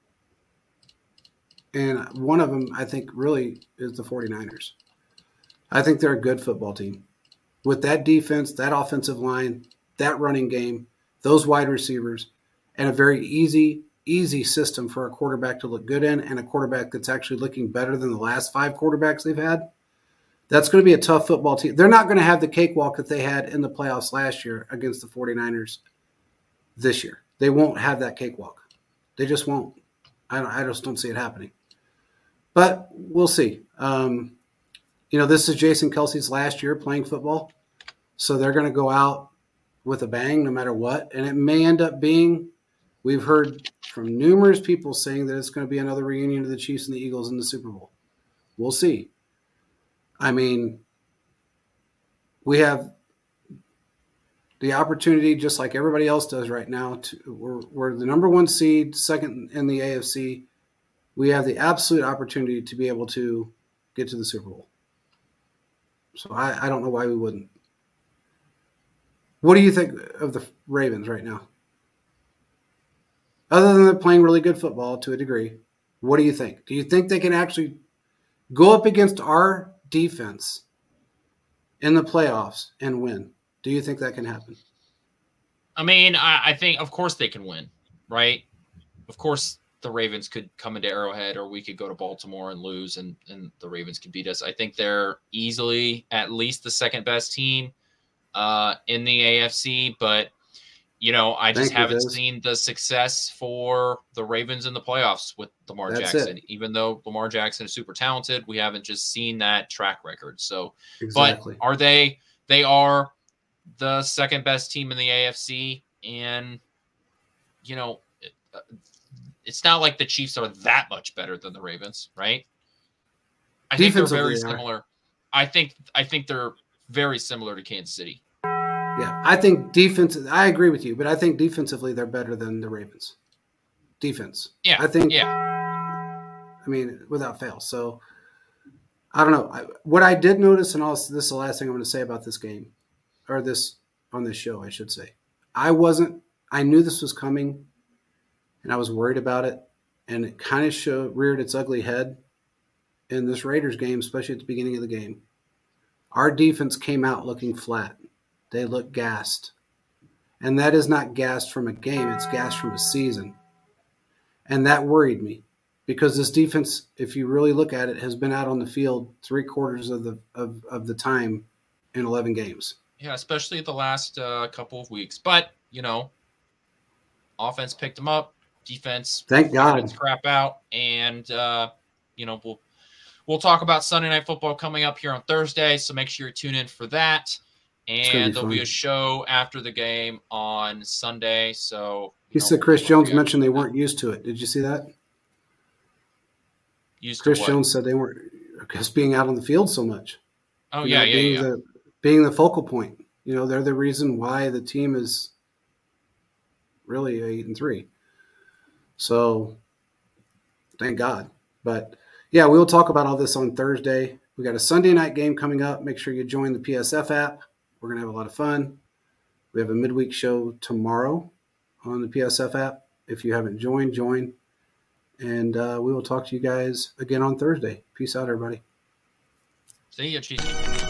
And one of them, I think, really is the 49ers. I think they're a good football team. With that defense, that offensive line, that running game, those wide receivers, and a very easy system for a quarterback to look good in, and a quarterback that's actually looking better than the last 5 quarterbacks they've had, that's going to be a tough football team. They're not going to have the cakewalk that they had in the playoffs last year against the 49ers this year. They won't have that cakewalk. They just won't. I just don't see it happening. But we'll see. This is Jason Kelce's last year playing football, so they're going to go out with a bang no matter what, and it may end up being – we've heard from numerous people saying that it's going to be another reunion of the Chiefs and the Eagles in the Super Bowl. We'll see. I mean, we have the opportunity, just like everybody else does right now, we're the number 1 seed, second in the AFC. We have the absolute opportunity to be able to get to the Super Bowl. So I don't know why we wouldn't. What do you think of the Ravens right now? Other than they're playing really good football to a degree, what do you think? Do you think they can actually go up against our defense in the playoffs and win? Do you think that can happen? I mean, I think, of course, they can win, right? Of course, the Ravens could come into Arrowhead, or we could go to Baltimore and lose, and the Ravens could beat us. I think they're easily at least the second best team in the AFC, but I just Thank you, haven't Viz. seen the success for the Ravens in the playoffs with Lamar That's Jackson. it. Even though Lamar Jackson is super talented, we haven't just seen that track record. So, but Exactly. are they? They are the second best team in the AFC, and it's not like the Chiefs are that much better than the Ravens, right? I think they're very Defensively, similar. I think they're very similar to Kansas City. yeah, I think defense. I agree with you, but I think defensively they're better than the Ravens. Defense. Yeah, I think. yeah. I mean, without fail. So I don't know. What I did notice, and this is the last thing I'm going to say about this game, or this on this show, I should say. I knew this was coming, and I was worried about it, and it kind of reared its ugly head in this Raiders game, especially at the beginning of the game. Our defense came out looking flat. They looked gassed. And that is not gassed from a game, it's gassed from a season. And that worried me because this defense, if you really look at it, has been out on the field 3/4 of the time in 11 games. Yeah, especially the last couple of weeks. But, offense picked them up, defense Thank God. its crap out, and we'll talk about Sunday Night Football coming up here on Thursday, so make sure you tune in for that. And there'll be a show after the game on Sunday. So he said Chris Jones mentioned they weren't used to it. Did you see that? Chris Jones said they weren't because being out on the field so much. Oh, being the focal point. They're the reason why the team is really 8-3. So thank God. But yeah, we'll talk about all this on Thursday. We got a Sunday night game coming up. Make sure you join the PSF app. We're going to have a lot of fun. We have a midweek show tomorrow on the PSF app. If you haven't joined, join. And we will talk to you guys again on Thursday. Peace out, everybody. See you, Cheesy.